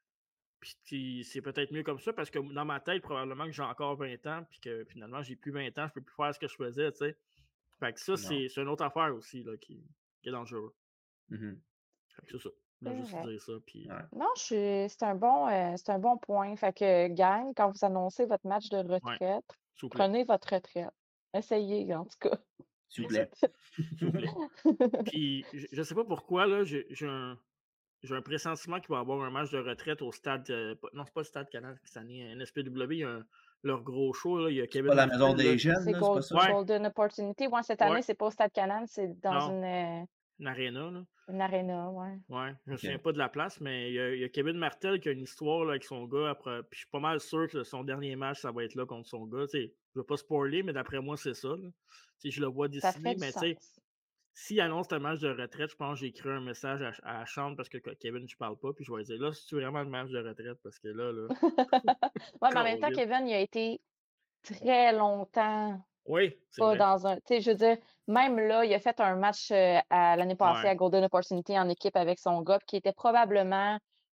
Puis puis c'est peut-être mieux comme ça parce que dans ma tête, probablement que j'ai encore vingt ans, puis que finalement, j'ai plus vingt ans, je peux plus faire ce que je faisais, tu sais. Fait que ça, Non. c'est c'est une autre affaire aussi là, qui, qui est dangereux. Mhm. Fait que c'est ça. Je C'est voulais juste vrai. dire ça. Puis, Ouais. Non, je suis- c'est un bon, euh, c'est un bon point. Fait que, gang, quand vous annoncez votre match de ouais, retraite, s'il vous plaît. prenez votre retraite. Essayez, en tout cas. S'il vous plaît. S'il vous plaît. Puis, je, je sais pas pourquoi, là, j'ai j'ai un, j'ai un pressentiment qu'il va y avoir un match de retraite au stade. euh, pas- non, c'est pas le stade Canal cette année. N S P W, il y a un- leur gros show. Là, il y a C'est Kevin pas la maison Martel. Là. des jeunes, C'est là, c'est pas Gold- ça? Ouais, Golden Opportunity. Ouais, cette ouais. année, c'est pas au Stade Canal, c'est dans Non, une, euh, une aréna. Là. une aréna, ouais. Ouais, je me Ok. souviens pas de la place, mais il y a, il y a Kevin Martel qui a une histoire là, avec son gars. Après, puis je suis pas mal sûr que son dernier match, ça va être là contre son gars. Tu sais, je veux pas spoiler, mais d'après moi, c'est ça. Là. Tu sais, je le vois Ça fait dessiner, du mais tu sais, sens. s'il annonce un match de retraite, je pense que j'ai écrit un message à, à la chambre parce que Kevin, je parle pas, puis je vais dire là, c'est vraiment le match de retraite parce que là, là. Ouais, mais en même temps, Colin. Kevin, il a été très longtemps Oui, c'est pas vrai. dans un. Tu sais, je veux dire, même là, il a fait un match euh, à l'année passée Ouais. à Golden Opportunity en équipe avec son gars, qui était probablement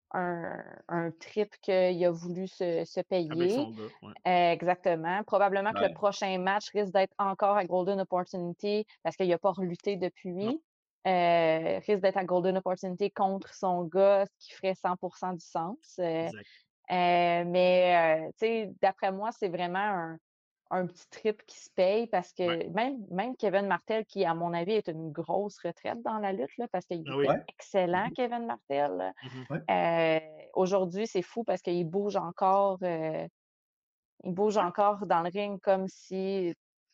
un, un trip qu'il a voulu se, se Avec payer. son gars. Ouais. Euh, exactement. Probablement que le Ouais. prochain match risque d'être encore à Golden Opportunity parce qu'il n'a pas relutté Non. depuis. Euh, risque d'être à Golden Opportunity contre son gars, ce qui ferait cent pour cent du sens. Euh, Exact. euh, mais, euh, tu sais, d'après moi, c'est vraiment un, un petit trip qui se paye parce Ouais. que même, même Kevin Martel, qui, à mon avis, est une grosse retraite dans la lutte, là, parce qu'il Ah était oui. Ouais. excellent, Mhm. Kevin Martel. là. Mhm. Ouais. Euh, Aujourd'hui, c'est fou parce qu'il bouge encore. euh, il bouge Ouais. encore dans le ring comme si,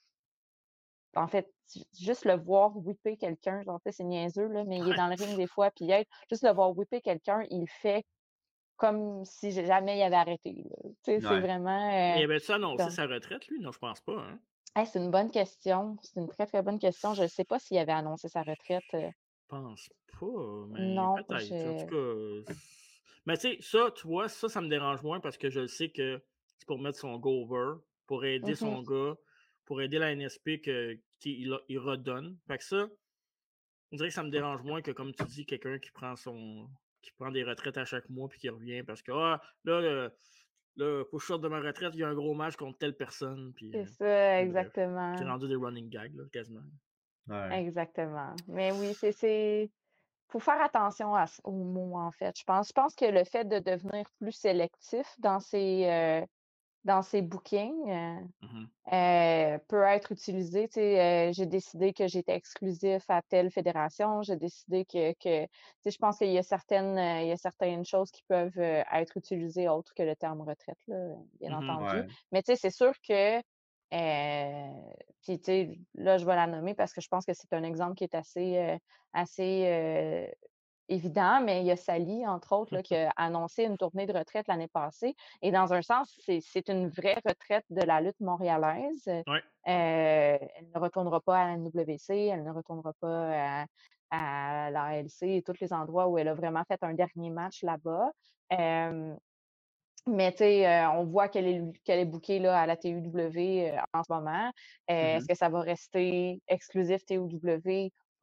en fait, ju- juste le voir whipper quelqu'un, genre, tu sais, c'est niaiseux, là, mais il est Ouais. dans le ring des fois, puis être, juste le voir whipper quelqu'un, il le fait comme si jamais il avait arrêté, là. Tu sais, c'est Ouais. vraiment. Mais euh, avait-tu annoncé donc, sa retraite, lui? Non, je pense pas. Hein? hey, c'est une bonne question. C'est une très, très bonne question. Je ne sais pas s'il avait annoncé sa retraite. euh, Je pense pas, mais Non, peut-être. En tout je. cas. euh, Mais tu sais, ça, tu vois, ça, ça me dérange moins parce que je sais que c'est pour mettre son go over, pour aider Mhm. son gars, pour aider la N S P que, qu'il a- il redonne. Fait que ça, on dirait que ça me dérange moins que, comme tu dis, quelqu'un qui prend son qui prend des retraites à chaque mois puis qui revient parce que ah, là, euh, là, faut que je sorte de ma retraite, il y a un gros match contre telle personne. Puis, C'est euh, ça, et bref. C'est exactement. rendu des running gags, là, quasiment. Ouais. Exactement. Mais oui, c'est, c'est, faut faire attention à, s- aux mots, en fait. Je pense, je pense que le fait de devenir plus sélectif dans ses, euh, dans ses bookings euh, Mhm. euh, peut être utilisé. Tu sais, euh, j'ai décidé que j'étais exclusif à telle fédération. J'ai décidé que, que tu sais, je pense qu'il y a certaines, euh, il y a certaines choses qui peuvent euh, être utilisées autres que le terme retraite, là, bien Mhm. entendu. Ouais. Mais tu sais, c'est sûr que, euh, puis tu sais, là, je vais la nommer parce que je pense que c'est un exemple qui est assez, euh, assez euh, évident, mais il y a Sally, entre autres, là, qui a annoncé une tournée de retraite l'année passée. Et dans un sens, c'est c'est une vraie retraite de la lutte montréalaise. Euh, Ouais. elle ne retournera pas à la N W C, elle ne retournera pas à, à la L C et tous les endroits où elle a vraiment fait un dernier match là-bas. Euh, mais tu sais, euh, on voit qu'elle est, qu'elle est bookée là, à la T U W euh, en ce moment. Euh, Est-ce Mhm. que ça va rester exclusif T U W?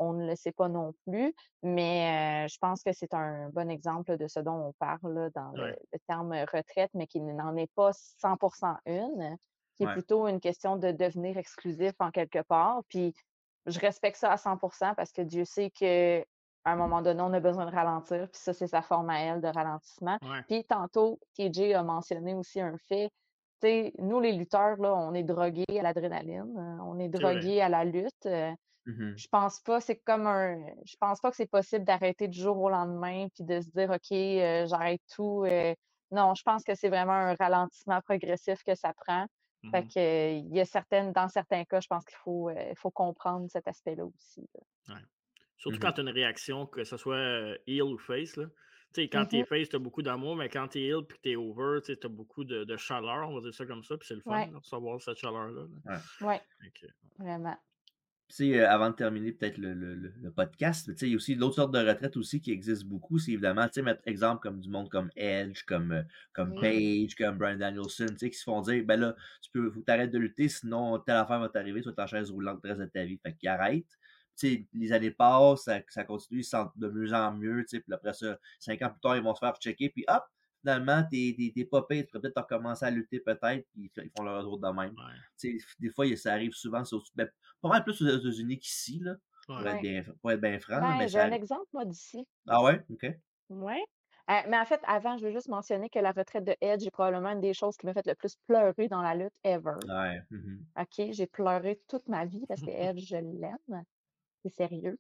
on ne le sait pas non plus, mais euh, je pense que c'est un bon exemple de ce dont on parle là, dans le, Ouais. le terme retraite, mais qui n'en est pas cent pour cent une, qui est Ouais. plutôt une question de devenir exclusif en quelque part. Puis je respecte ça à cent pour cent parce que Dieu sait que à un moment donné, on a besoin de ralentir, puis ça, c'est sa forme à elle de ralentissement. Ouais. Puis tantôt, T J a mentionné aussi un fait. Tu sais, nous, les lutteurs, là, on est drogués à l'adrénaline, euh, on est C'est vrai. drogués à la lutte. euh, Mhm. je pense pas, c'est comme un. Je pense pas que c'est possible d'arrêter du jour au lendemain puis de se dire, OK, euh, j'arrête tout. euh. Non, je pense que c'est vraiment un ralentissement progressif que ça prend. Fait Mhm. que, euh, il y a certaines, dans certains cas, je pense qu'il faut, euh, il faut comprendre cet aspect-là aussi. là. Ouais. Surtout quand Mhm. tu as une réaction, que ce soit euh, heel ou face. Là. Tu sais, quand t'es Mhm. face, tu as beaucoup d'amour, mais quand t'es heel puis que t'es over, tu as beaucoup de, de chaleur, on va dire ça comme ça, puis c'est le fun Ouais, de recevoir cette chaleur-là. là. Ouais. ouais, Fait que, vraiment. Tu sais, euh, avant de terminer peut-être le, le, le, le podcast, tu sais, il y a aussi d'autres sortes de retraites aussi qui existent beaucoup. C'est évidemment, tu sais, mettre exemple comme du monde comme Edge, comme, euh, comme Oui. Page, comme Bryan Danielson, tu sais, qui se font dire, ben là, tu peux, faut que t'arrêtes de lutter, sinon telle affaire va t'arriver, tu vas être en chaise roulante le reste de ta vie. Fait qu'ils arrêtent. Tu sais, les années passent, ça, ça continue, ils se sentent de mieux en mieux, tu sais, puis après ça, cinq ans plus tard, ils vont se faire checker, puis hop, finalement, t'es, t'es, t'es pas payé, tu pourrais peut-être recommencer à lutter peut-être, puis ils font leur retour de même. ouais. Tu sais, des fois, ça arrive souvent, c'est au- ben, pas mal plus aux États-Unis qu'ici, là, pour Ouais. être Ouais. bien, pour être bien franc, là, mais Ben, j'ai ça un arrive. exemple, moi, d'ici. Ah ouais? OK. Ouais. Euh, mais en fait, avant, je veux juste mentionner que la retraite de Edge est probablement une des choses qui m'a fait le plus pleurer dans la lutte ever. Ouais. Mhm. OK? J'ai pleuré toute ma vie parce que Edge, je l'aime. C'est sérieux.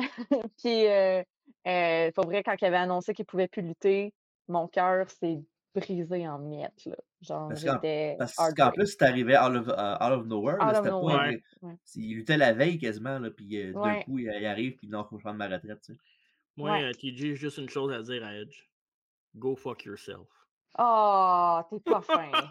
Puis, euh, euh, pour vrai, quand il avait annoncé qu'il pouvait plus lutter, mon cœur s'est brisé en miettes, là. Genre, Parce qu'en j'étais parce qu'en heartbreak. plus, c'est arrivé out of, euh, out of nowhere, là, Out of c'était pas nowhere. Ouais. agré- Ouais. Il luttait la veille quasiment, là, puis euh, d'un Ouais. coup, il, il arrive, puis non, faut que je prenne ma retraite, tu sais. Moi, Ouais. euh, T J, j'ai juste une chose à dire à Edge. Go fuck yourself. Oh, t'es pas fin.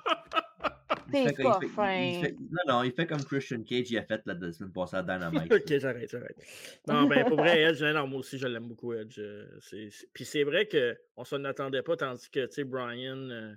Il T'es fait, que- il pas fait, il, il fin. fait, non, non, il fait comme Christian Cage, il a fait la, la semaine passée à Dynamite, là. Ok, j'arrête, j'arrête. Non, ben pour vrai, Edge, non, moi aussi, je l'aime beaucoup, Edge. euh, c'est- c'est- Puis c'est vrai qu'on s'en attendait pas, tandis que, tu sais, Brian. euh,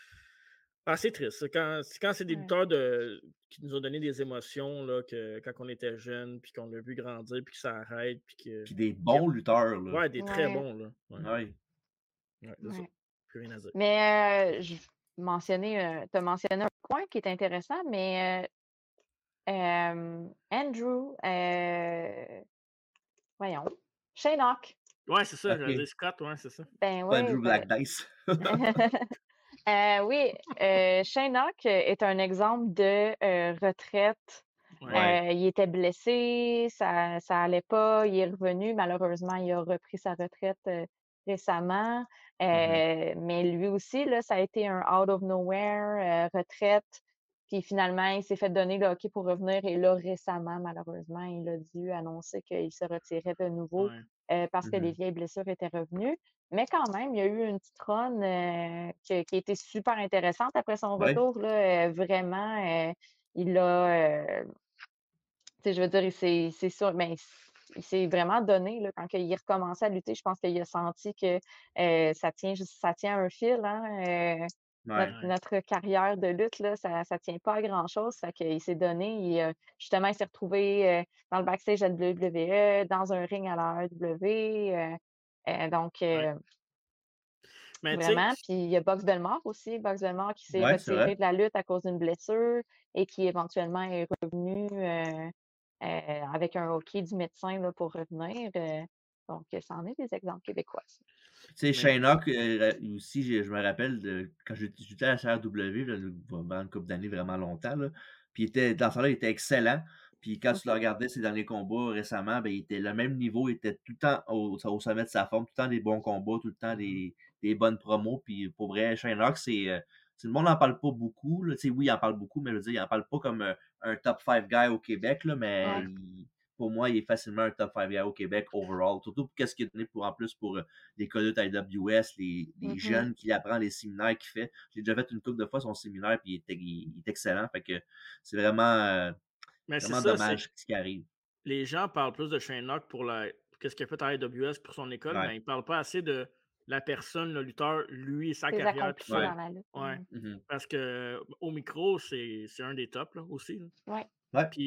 Ah, c'est triste. C'est Quand, c'est quand c'est des Ouais. lutteurs de... qui nous ont donné des émotions, là, que quand on était jeunes, puis qu'on l'a vu grandir, puis que ça arrête, puis que. Puis des puis- bons lutteurs, là. Ouais, des très Ouais. bons, là. Ouais, Ouais. ouais, c'est ça. Ouais. Plus rien à dire. Mais euh, je mentionné, tu as mentionné un point qui est intéressant, mais euh, euh, Andrew, euh, voyons, Shaynock, Ouais, c'est ça, j'allais dire OK. Scott, ouais, c'est ça. ben Pas oui, Andrew ben, Black Dice. euh, oui, euh, Shaynock est un exemple de euh, retraite. Ouais. Ouais. Euh, il était blessé, ça, ça allait pas, il est revenu. Malheureusement, il a repris sa retraite euh, récemment. Mhm. Euh, mais lui aussi, là, ça a été un out of nowhere, euh, retraite. Puis finalement, il s'est fait donner le hockey pour revenir. Et là, récemment, malheureusement, il a dû annoncer qu'il se retirait de nouveau Ouais. euh, parce que les Mhm. vieilles blessures étaient revenues. Mais quand même, il y a eu une petite run euh, qui, qui a été super intéressante après son Ouais. retour. Là, euh, vraiment, euh, il a, euh, tu sais, je veux dire, il s'est c'est sûr, mais il s il s'est vraiment donné, là, quand il recommençait à lutter. Je pense qu'il a senti que, heu, ça tient juste ça tient à un fil, hein, heu, notre Ouais. Ouais. notre carrière de lutte, là, ça ça tient pas à grand-chose. Fait qu'il s'est donné, il, heu, justement, il s'est retrouvé, heu, dans le backstage à W W E, dans un ring à la A E W, heu heu, donc Ouais. heu, Mais tu sais, vraiment. Puis il y a Box Belmore aussi, Box Belmore qui s'est Ouais, c'est vrai. retiré de la lutte à cause d'une blessure et qui éventuellement est revenu, heu euh, avec un OK du médecin là, pour revenir. euh, donc, ça en est des exemples québécois. Ça. Tu sais, mais Shaynock, euh, aussi, j'ai- je me rappelle de quand j'étais j'étais à la C R W, là, pendant une couple d'années, vraiment longtemps, là. Puis il était, dans ce temps-là, il était excellent. Puis quand tu le OK. regardais ses derniers combats récemment, ben, il était le même niveau, il était tout le temps au, au sommet de sa forme, tout le temps des bons combats, tout le temps Mhm. des, des bonnes promos. Puis pour vrai, Shaynock, c'est. euh, tout le monde n'en parle pas beaucoup. Là. Tu sais, oui, il en parle beaucoup, mais je veux dire, il en parle pas comme euh, un top cinq guy au Québec, là, mais Ouais. il- pour moi, il est facilement un top cinq guy au Québec overall. Surtout pour qu'est-ce qu'il a donné pour en plus pour euh, les codes I W S, les, les Mhm. jeunes qu'il apprend, les séminaires qu'il fait. J'ai déjà fait une couple de fois son séminaire, puis il est, il, il est excellent. Fait que c'est vraiment, euh, mais c'est vraiment ça, c'est dommage ce qui arrive. les gens parlent plus de Shane Knock pour la qu'est-ce qu'il a fait à A W S pour son école, Ouais. mais ils parlent pas assez de la personne, le lutteur, lui, sa Ses carrière, puis accomplissements Ouais. dans son. la lutte. Ouais. Ouais. Mhm. Parce que au micro, c'est c'est un des tops là, aussi. là. Ouais. Ouais. Puis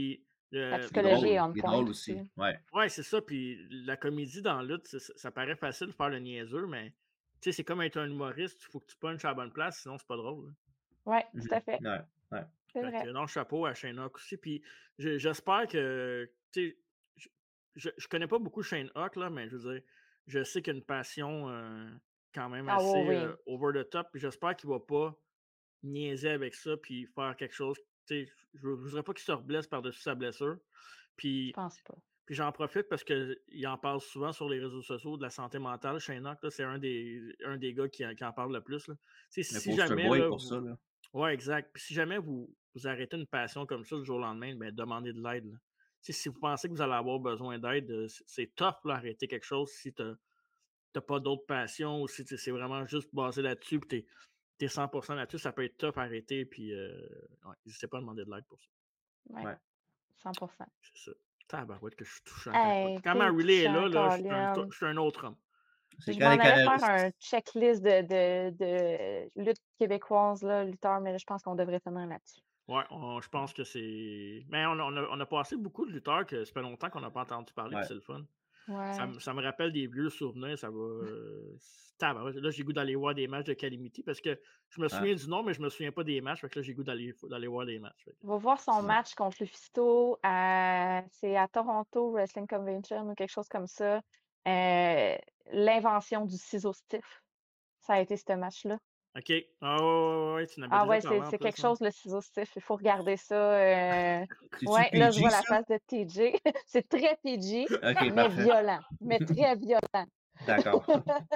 La Le- Il est psychologie est drôle. on Il est point drôle aussi. aussi. Ouais. Ouais, c'est ça. Puis la comédie dans la lutte, c'est- ça, ça paraît facile de faire le niaiseux, mais tu sais, c'est comme être un humoriste, il faut que tu punches à la bonne place, sinon c'est pas drôle. Ouais, tout Mhm. à fait. Ouais. Ouais. C'est Fait vrai. que non, chapeau à Shane Hawk aussi. Puis je- j'espère que, tu sais, je, je, je connais pas beaucoup Shane Hawk, là, mais je veux dire, je sais qu'il a une passion euh, quand même Ah assez oui, euh, oui. over the top. Puis j'espère qu'il va pas niaiser avec ça, puis faire quelque chose. Tu sais, je ne voudrais pas qu'il se reblesse par-dessus sa blessure. Je Puis, pense pas. puis j'en profite parce qu'il en parle souvent sur les réseaux sociaux de la santé mentale. Shane Hawk, là, c'est un des, un des gars qui, en- qui en parle le plus. Là. Tu sais, Le si poster jamais boy là, pour vous, ça, là. ouais, exact. Puis si jamais vous, vous arrêtez une passion comme ça du jour au lendemain, ben, demandez de l'aide. là. Tu sais, si vous pensez que vous allez avoir besoin d'aide, euh, c'est c'est tough là, arrêter quelque chose si tu n'as pas d'autres passions ou si tu sais, c'est vraiment juste basé là-dessus puis tu es, cent pour cent là-dessus, ça peut être tough à arrêter. Puis euh, ouais, n'hésitez pas à demander de l'aide pour ça. Ouais, Ouais. cent pour cent. C'est ça. Tabarouette que je suis touchant. Hey, Quand t'es ma relay est touchant, là, là je, suis un, Colin. je suis un autre homme. C'est Je quand m'en les allais faire Canadiens. un checklist de, de, de lutte québécoise, là, lutteurs, mais là, je pense qu'on devrait finir là-dessus. Ouais, on- je pense que c'est. Mais on, a- on a, on a passé beaucoup de lutteurs que ça fait longtemps qu'on n'a pas entendu parler, Ouais. puis c'est le fun. Ça, Ouais. me- ça me rappelle des vieux souvenirs, ça va. euh, c'est- tabarouette. Là, j'ai goût d'aller voir des matchs de Calamity parce que je me Hein? souviens du nom, mais je me souviens pas des matchs. Fait que là, j'ai goût d'aller d'aller voir des matchs. Fait que- On va voir son Ouais. match contre Lufisto. à- C'est à Toronto Wrestling Convention ou quelque chose comme ça. Euh, L'invention du ciseau stiff. Ça a été ce match-là. Ok. Ah ouais, ouais, ouais, tu en avais Ah déjà ouais, parlé c'est en c'est plus. quelque hein. chose, le ciseau stiff. Il faut regarder ça. euh, C'est-tu Ouais, là, je vois P G, la ça? face de T J. C'est très P G, Ok, mais parfait. violent. Mais très violent. D'accord.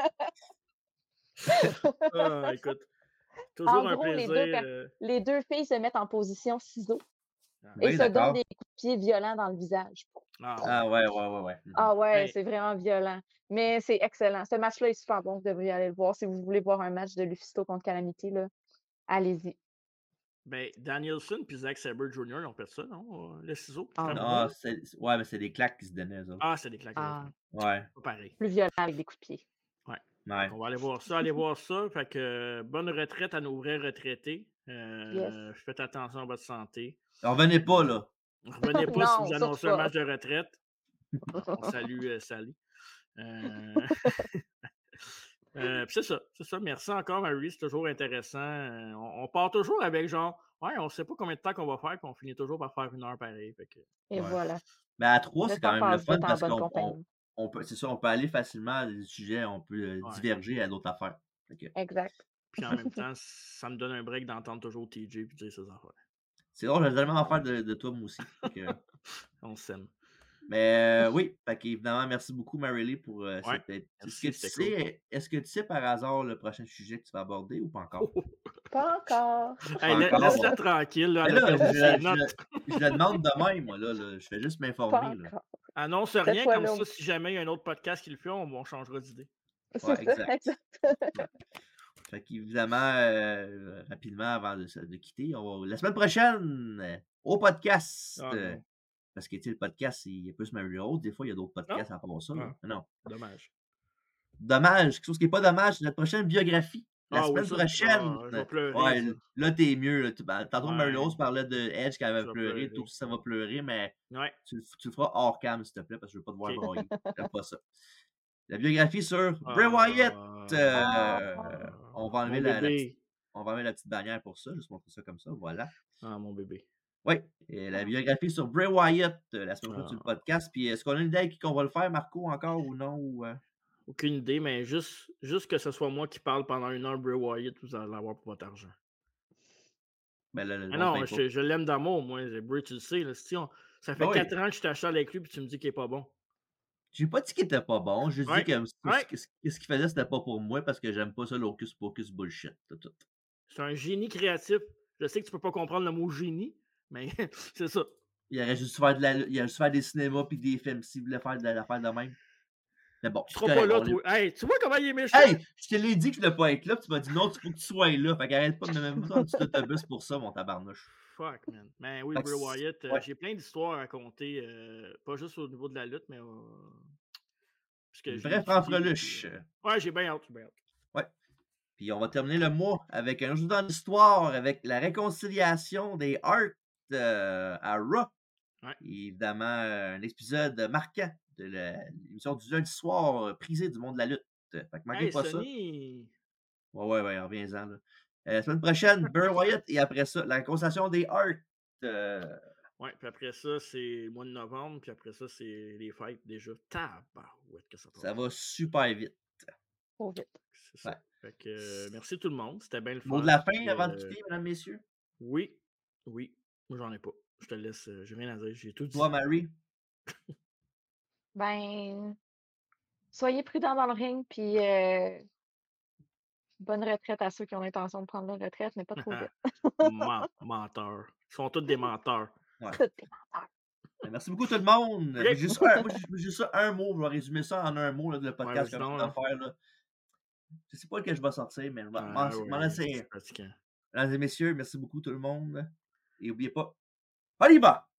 Ah, écoute, En toujours un gros, les deux, plaisir. per- euh, les deux filles se mettent en position ciseau ah, et Oui, se donnent d'accord. des coups de pied violents dans le visage. ah, Ah ouais. ouais, ouais, ouais, ouais. Mhm. Ah ouais, Ben, c'est vraiment violent. Mais c'est excellent. Ce match-là est super bon. Vous devriez aller le voir. Si vous voulez voir un match de Lufisto contre Calamity, là, allez-y. ben, Danielson puis Zack Sabre junior, ils ont fait ça, non? euh, Le ciseau. Ah Vraiment? Non, c'est... Ouais, mais c'est des claques qui se donnaient, eux autres. Ah, c'est des claques. les Ah, autres, Ouais. Pas pareil. plus violent avec des coups de pied. Ouais. Ouais. On va aller voir ça, aller voir ça. Fait que euh, bonne retraite à nos vrais retraités. Yes. Euh, Faites attention à votre santé. Revenez pas, là. Revenez pas si Non, vous surtout annoncez un pas. match de retraite. On salue euh, Sally. Euh... euh, puis c'est ça, c'est ça. Merci encore, Marie. C'est toujours intéressant. Euh, on, on part toujours avec genre, ouais, on sait pas combien de temps qu'on va faire, puis on finit toujours par faire une heure pareil. Fait que... Et Ouais. voilà. Mais à trois, Le c'est quand temps même le passe fun vite en parce bonne qu'on on, compagnie. on peut, c'est ça, on peut aller facilement à des sujets, on peut euh, Ouais. diverger à d'autres affaires. Fait que Exact. Puis en même temps, ça me donne un break d'entendre toujours T J puis dire ses affaires. c'est drôle, j'ai tellement affaire de, de toi, moi aussi. Fait que, On s'aime. mais euh, oui, fait qu'évidemment, merci beaucoup, Marie-Lee, pour euh, Ouais, cette. Est-ce merci, que tu c'était cool. sais, est-ce que tu sais par hasard le prochain sujet que tu vas aborder ou pas encore? Pas encore. Hey, Pas la- encore. laisse-la tranquille, là, Mais elle a là, perdu je, ses je- notes. je le demande de même, moi, là, là. Je fais juste Pas m'informer, là. encore. Annonce Cette rien, comme fois-là, ça, si jamais il y a un autre podcast qui le fait, on, on changera d'idée. c'est Ouais, ça, exact. exact. Ouais. Fait qu'évidemment, euh, rapidement, avant de, de quitter, on va- la semaine prochaine, euh, au podcast, Ah euh, non. parce que, tu sais, le podcast, il y a plus Mario Rose. Des fois, il y a d'autres podcasts à part ça. là. Ah, Non. dommage. Dommage. Quelque chose qui n'est pas dommage, c'est notre prochaine biographie. La Ah oui, semaine ça, prochaine. ah, je vais pleurer, ouais, ça. là, t'es mieux. Là. Tu- ben, tantôt, Ouais. Mario Rose parlait de Edge qui Je avait vais pleuré. pleurer. Toi aussi, ça va pleurer, mais Ouais. tu, le- tu le feras hors cam, s'il te plaît, parce que je veux pas te voir Ok. brailler. J'aime pas ça. La biographie sur Bray Wyatt. Ah, euh, on va enlever mon la, la petite, bébé. on va enlever la petite bannière pour ça. Juste montrer ça comme ça. Voilà. Ah, mon bébé. Oui. Et la biographie sur Bray Wyatt euh, la semaine prochaine sur le Ah. podcast. Puis est-ce qu'on a une idée avec qui qu'on va le faire, Marco, encore ou non? Ou, euh? Aucune idée, mais juste, juste que ce soit moi qui parle pendant une heure Bray Wyatt, vous allez l'avoir pour votre argent. Ben, là, là, Ah on non, paye pas. je, je l'aime d'amour, moi. Bray, tu le sais. Là, si on- ça fait Ben oui. quatre ans que je t'achète avec lui puis tu me dis qu'il est pas bon. J'ai pas dit qu'il était pas bon. J'ai Ouais. dit que ce, Ouais. ce- ce qu'il faisait, c'était pas pour moi parce que j'aime pas ça, l'ocus pocus bullshit. Tout, tout. C'est un génie créatif. Je sais que tu peux pas comprendre le mot génie, mais c'est ça. Il aurait juste faire de la, il aurait juste faire des cinémas puis des films s'il voulait faire de l'affaire de même. Mais bon, Tu c'est seras pas correct, là, on toi. Hey, tu vois comment il est méchant? Hey, je te l'ai dit que je voulais pas être là, puis tu m'as dit non, il faut que tu sois là. Fait qu'arrête pas de me mettre un petit autobus pour ça, mon tabarnouche. Fuck, man. Ben oui, Fait que Bray c'est- Wyatt, euh, ouais. j'ai plein d'histoires à raconter, euh, pas juste au niveau de la lutte, mais. euh, parce que Une j'ai vraie étudié, fanfreluche. puis, euh, Ouais, j'ai bien hâte, j'ai bien hâte. Ouais. Puis on va terminer le mois avec un jour dans l'histoire, avec la réconciliation des Hart euh, à Raw. Ouais. Et évidemment, euh, un épisode marquant de la- l'émission du lundi soir, euh, prisée du monde de la lutte. Fait que manquez Hey, pas ça. Sony! Ouais, ouais, ouais, reviens-en, là. Euh, la semaine prochaine, Bray Wyatt, et après ça, la conversation des Hearts. euh, Ouais, puis après ça, c'est le mois de novembre, puis après ça, c'est les fêtes déjà. Tabarouette que ça passe ça vite. va super vite. Trop vite. C'est Ouais. ça. Fait que euh, merci tout le monde. C'était bien le Mot fun. de la fin puis, avant de euh, quitter, mesdames, messieurs. oui, oui. Moi, j'en ai pas. Je te laisse. euh, J'ai rien à dire. J'ai tout dit. Toi, Marie. Ben, soyez prudents dans le ring, puis euh, bonne retraite à ceux qui ont l'intention de prendre leur retraite, mais pas trop vite. Men- Menteurs. Ils sont tous des menteurs. Ouais. Toutes des menteurs. Ben, merci beaucoup, tout le monde. Ok. J'ai juste, un- moi, j'ai j'ai juste ça un mot. Je vais résumer ça en un mot, là, le podcast vas-y comme je donc, viens hein. de faire. Là. Je sais pas lequel je vais sortir, mais je vais Ah, m'en m'en ouais, laisser c'est un. fatigant. Mesdames et messieurs, merci beaucoup, tout le monde. Et n'oubliez pas, on y va!